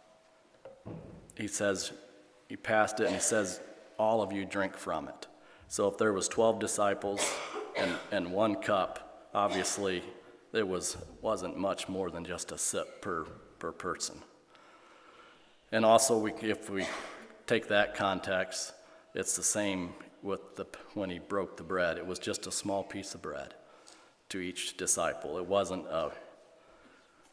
he passed it and he says, all of you drink from it. So if there was 12 disciples and one cup, obviously it wasn't much more than just a sip per person. And also, if we take that context, it's the same with when he broke the bread. It was just a small piece of bread to each disciple. It wasn't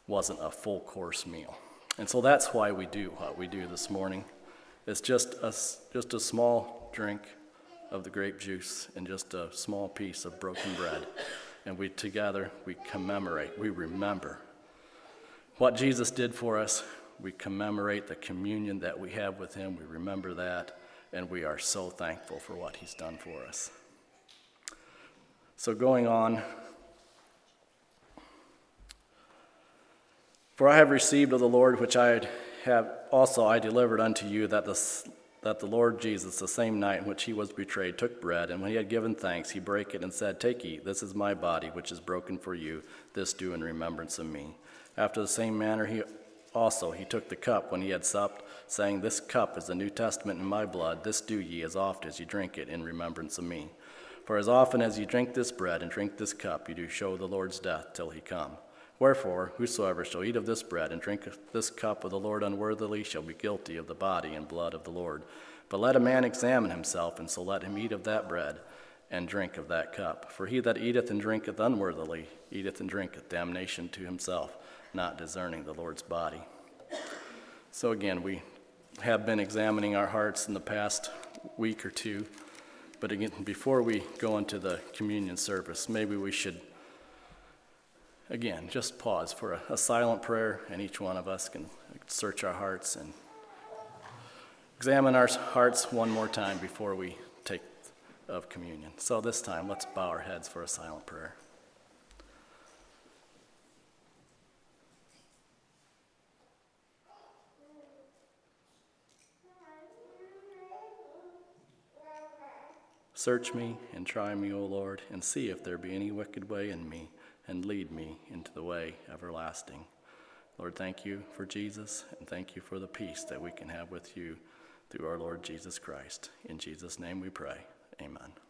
wasn't a full course meal. And so that's why we do what we do this morning. It's just a small drink of the grape juice and just a small piece of broken bread. And we commemorate, we remember what Jesus did for us. We commemorate the communion that we have with him. We remember that, and we are so thankful for what he's done for us. So going on, for I have received of the Lord, which I delivered unto you, that the Lord Jesus, the same night in which he was betrayed, took bread, and when he had given thanks, he brake it and said, Take, eat, this is my body, which is broken for you. This do in remembrance of me. After the same manner he took the cup when he had supped, saying, This cup is the New Testament in my blood. This do ye as oft as ye drink it in remembrance of me. For as often as ye drink this bread and drink this cup, ye do show the Lord's death till he come. Wherefore, whosoever shall eat of this bread and drink of this cup of the Lord unworthily shall be guilty of the body and blood of the Lord. But let a man examine himself, and so let him eat of that bread and drink of that cup. For he that eateth and drinketh unworthily eateth and drinketh damnation to himself, not discerning the Lord's body. So again, we have been examining our hearts in the past week or two. But again, before we go into the communion service, maybe we should, again, just pause for a silent prayer, and each one of us can search our hearts and examine our hearts one more time before we take of communion. So this time, let's bow our heads for a silent prayer. Search me and try me, O Lord, and see if there be any wicked way in me, and lead me into the way everlasting. Lord, thank you for Jesus, and thank you for the peace that we can have with you through our Lord Jesus Christ. In Jesus' name we pray. Amen.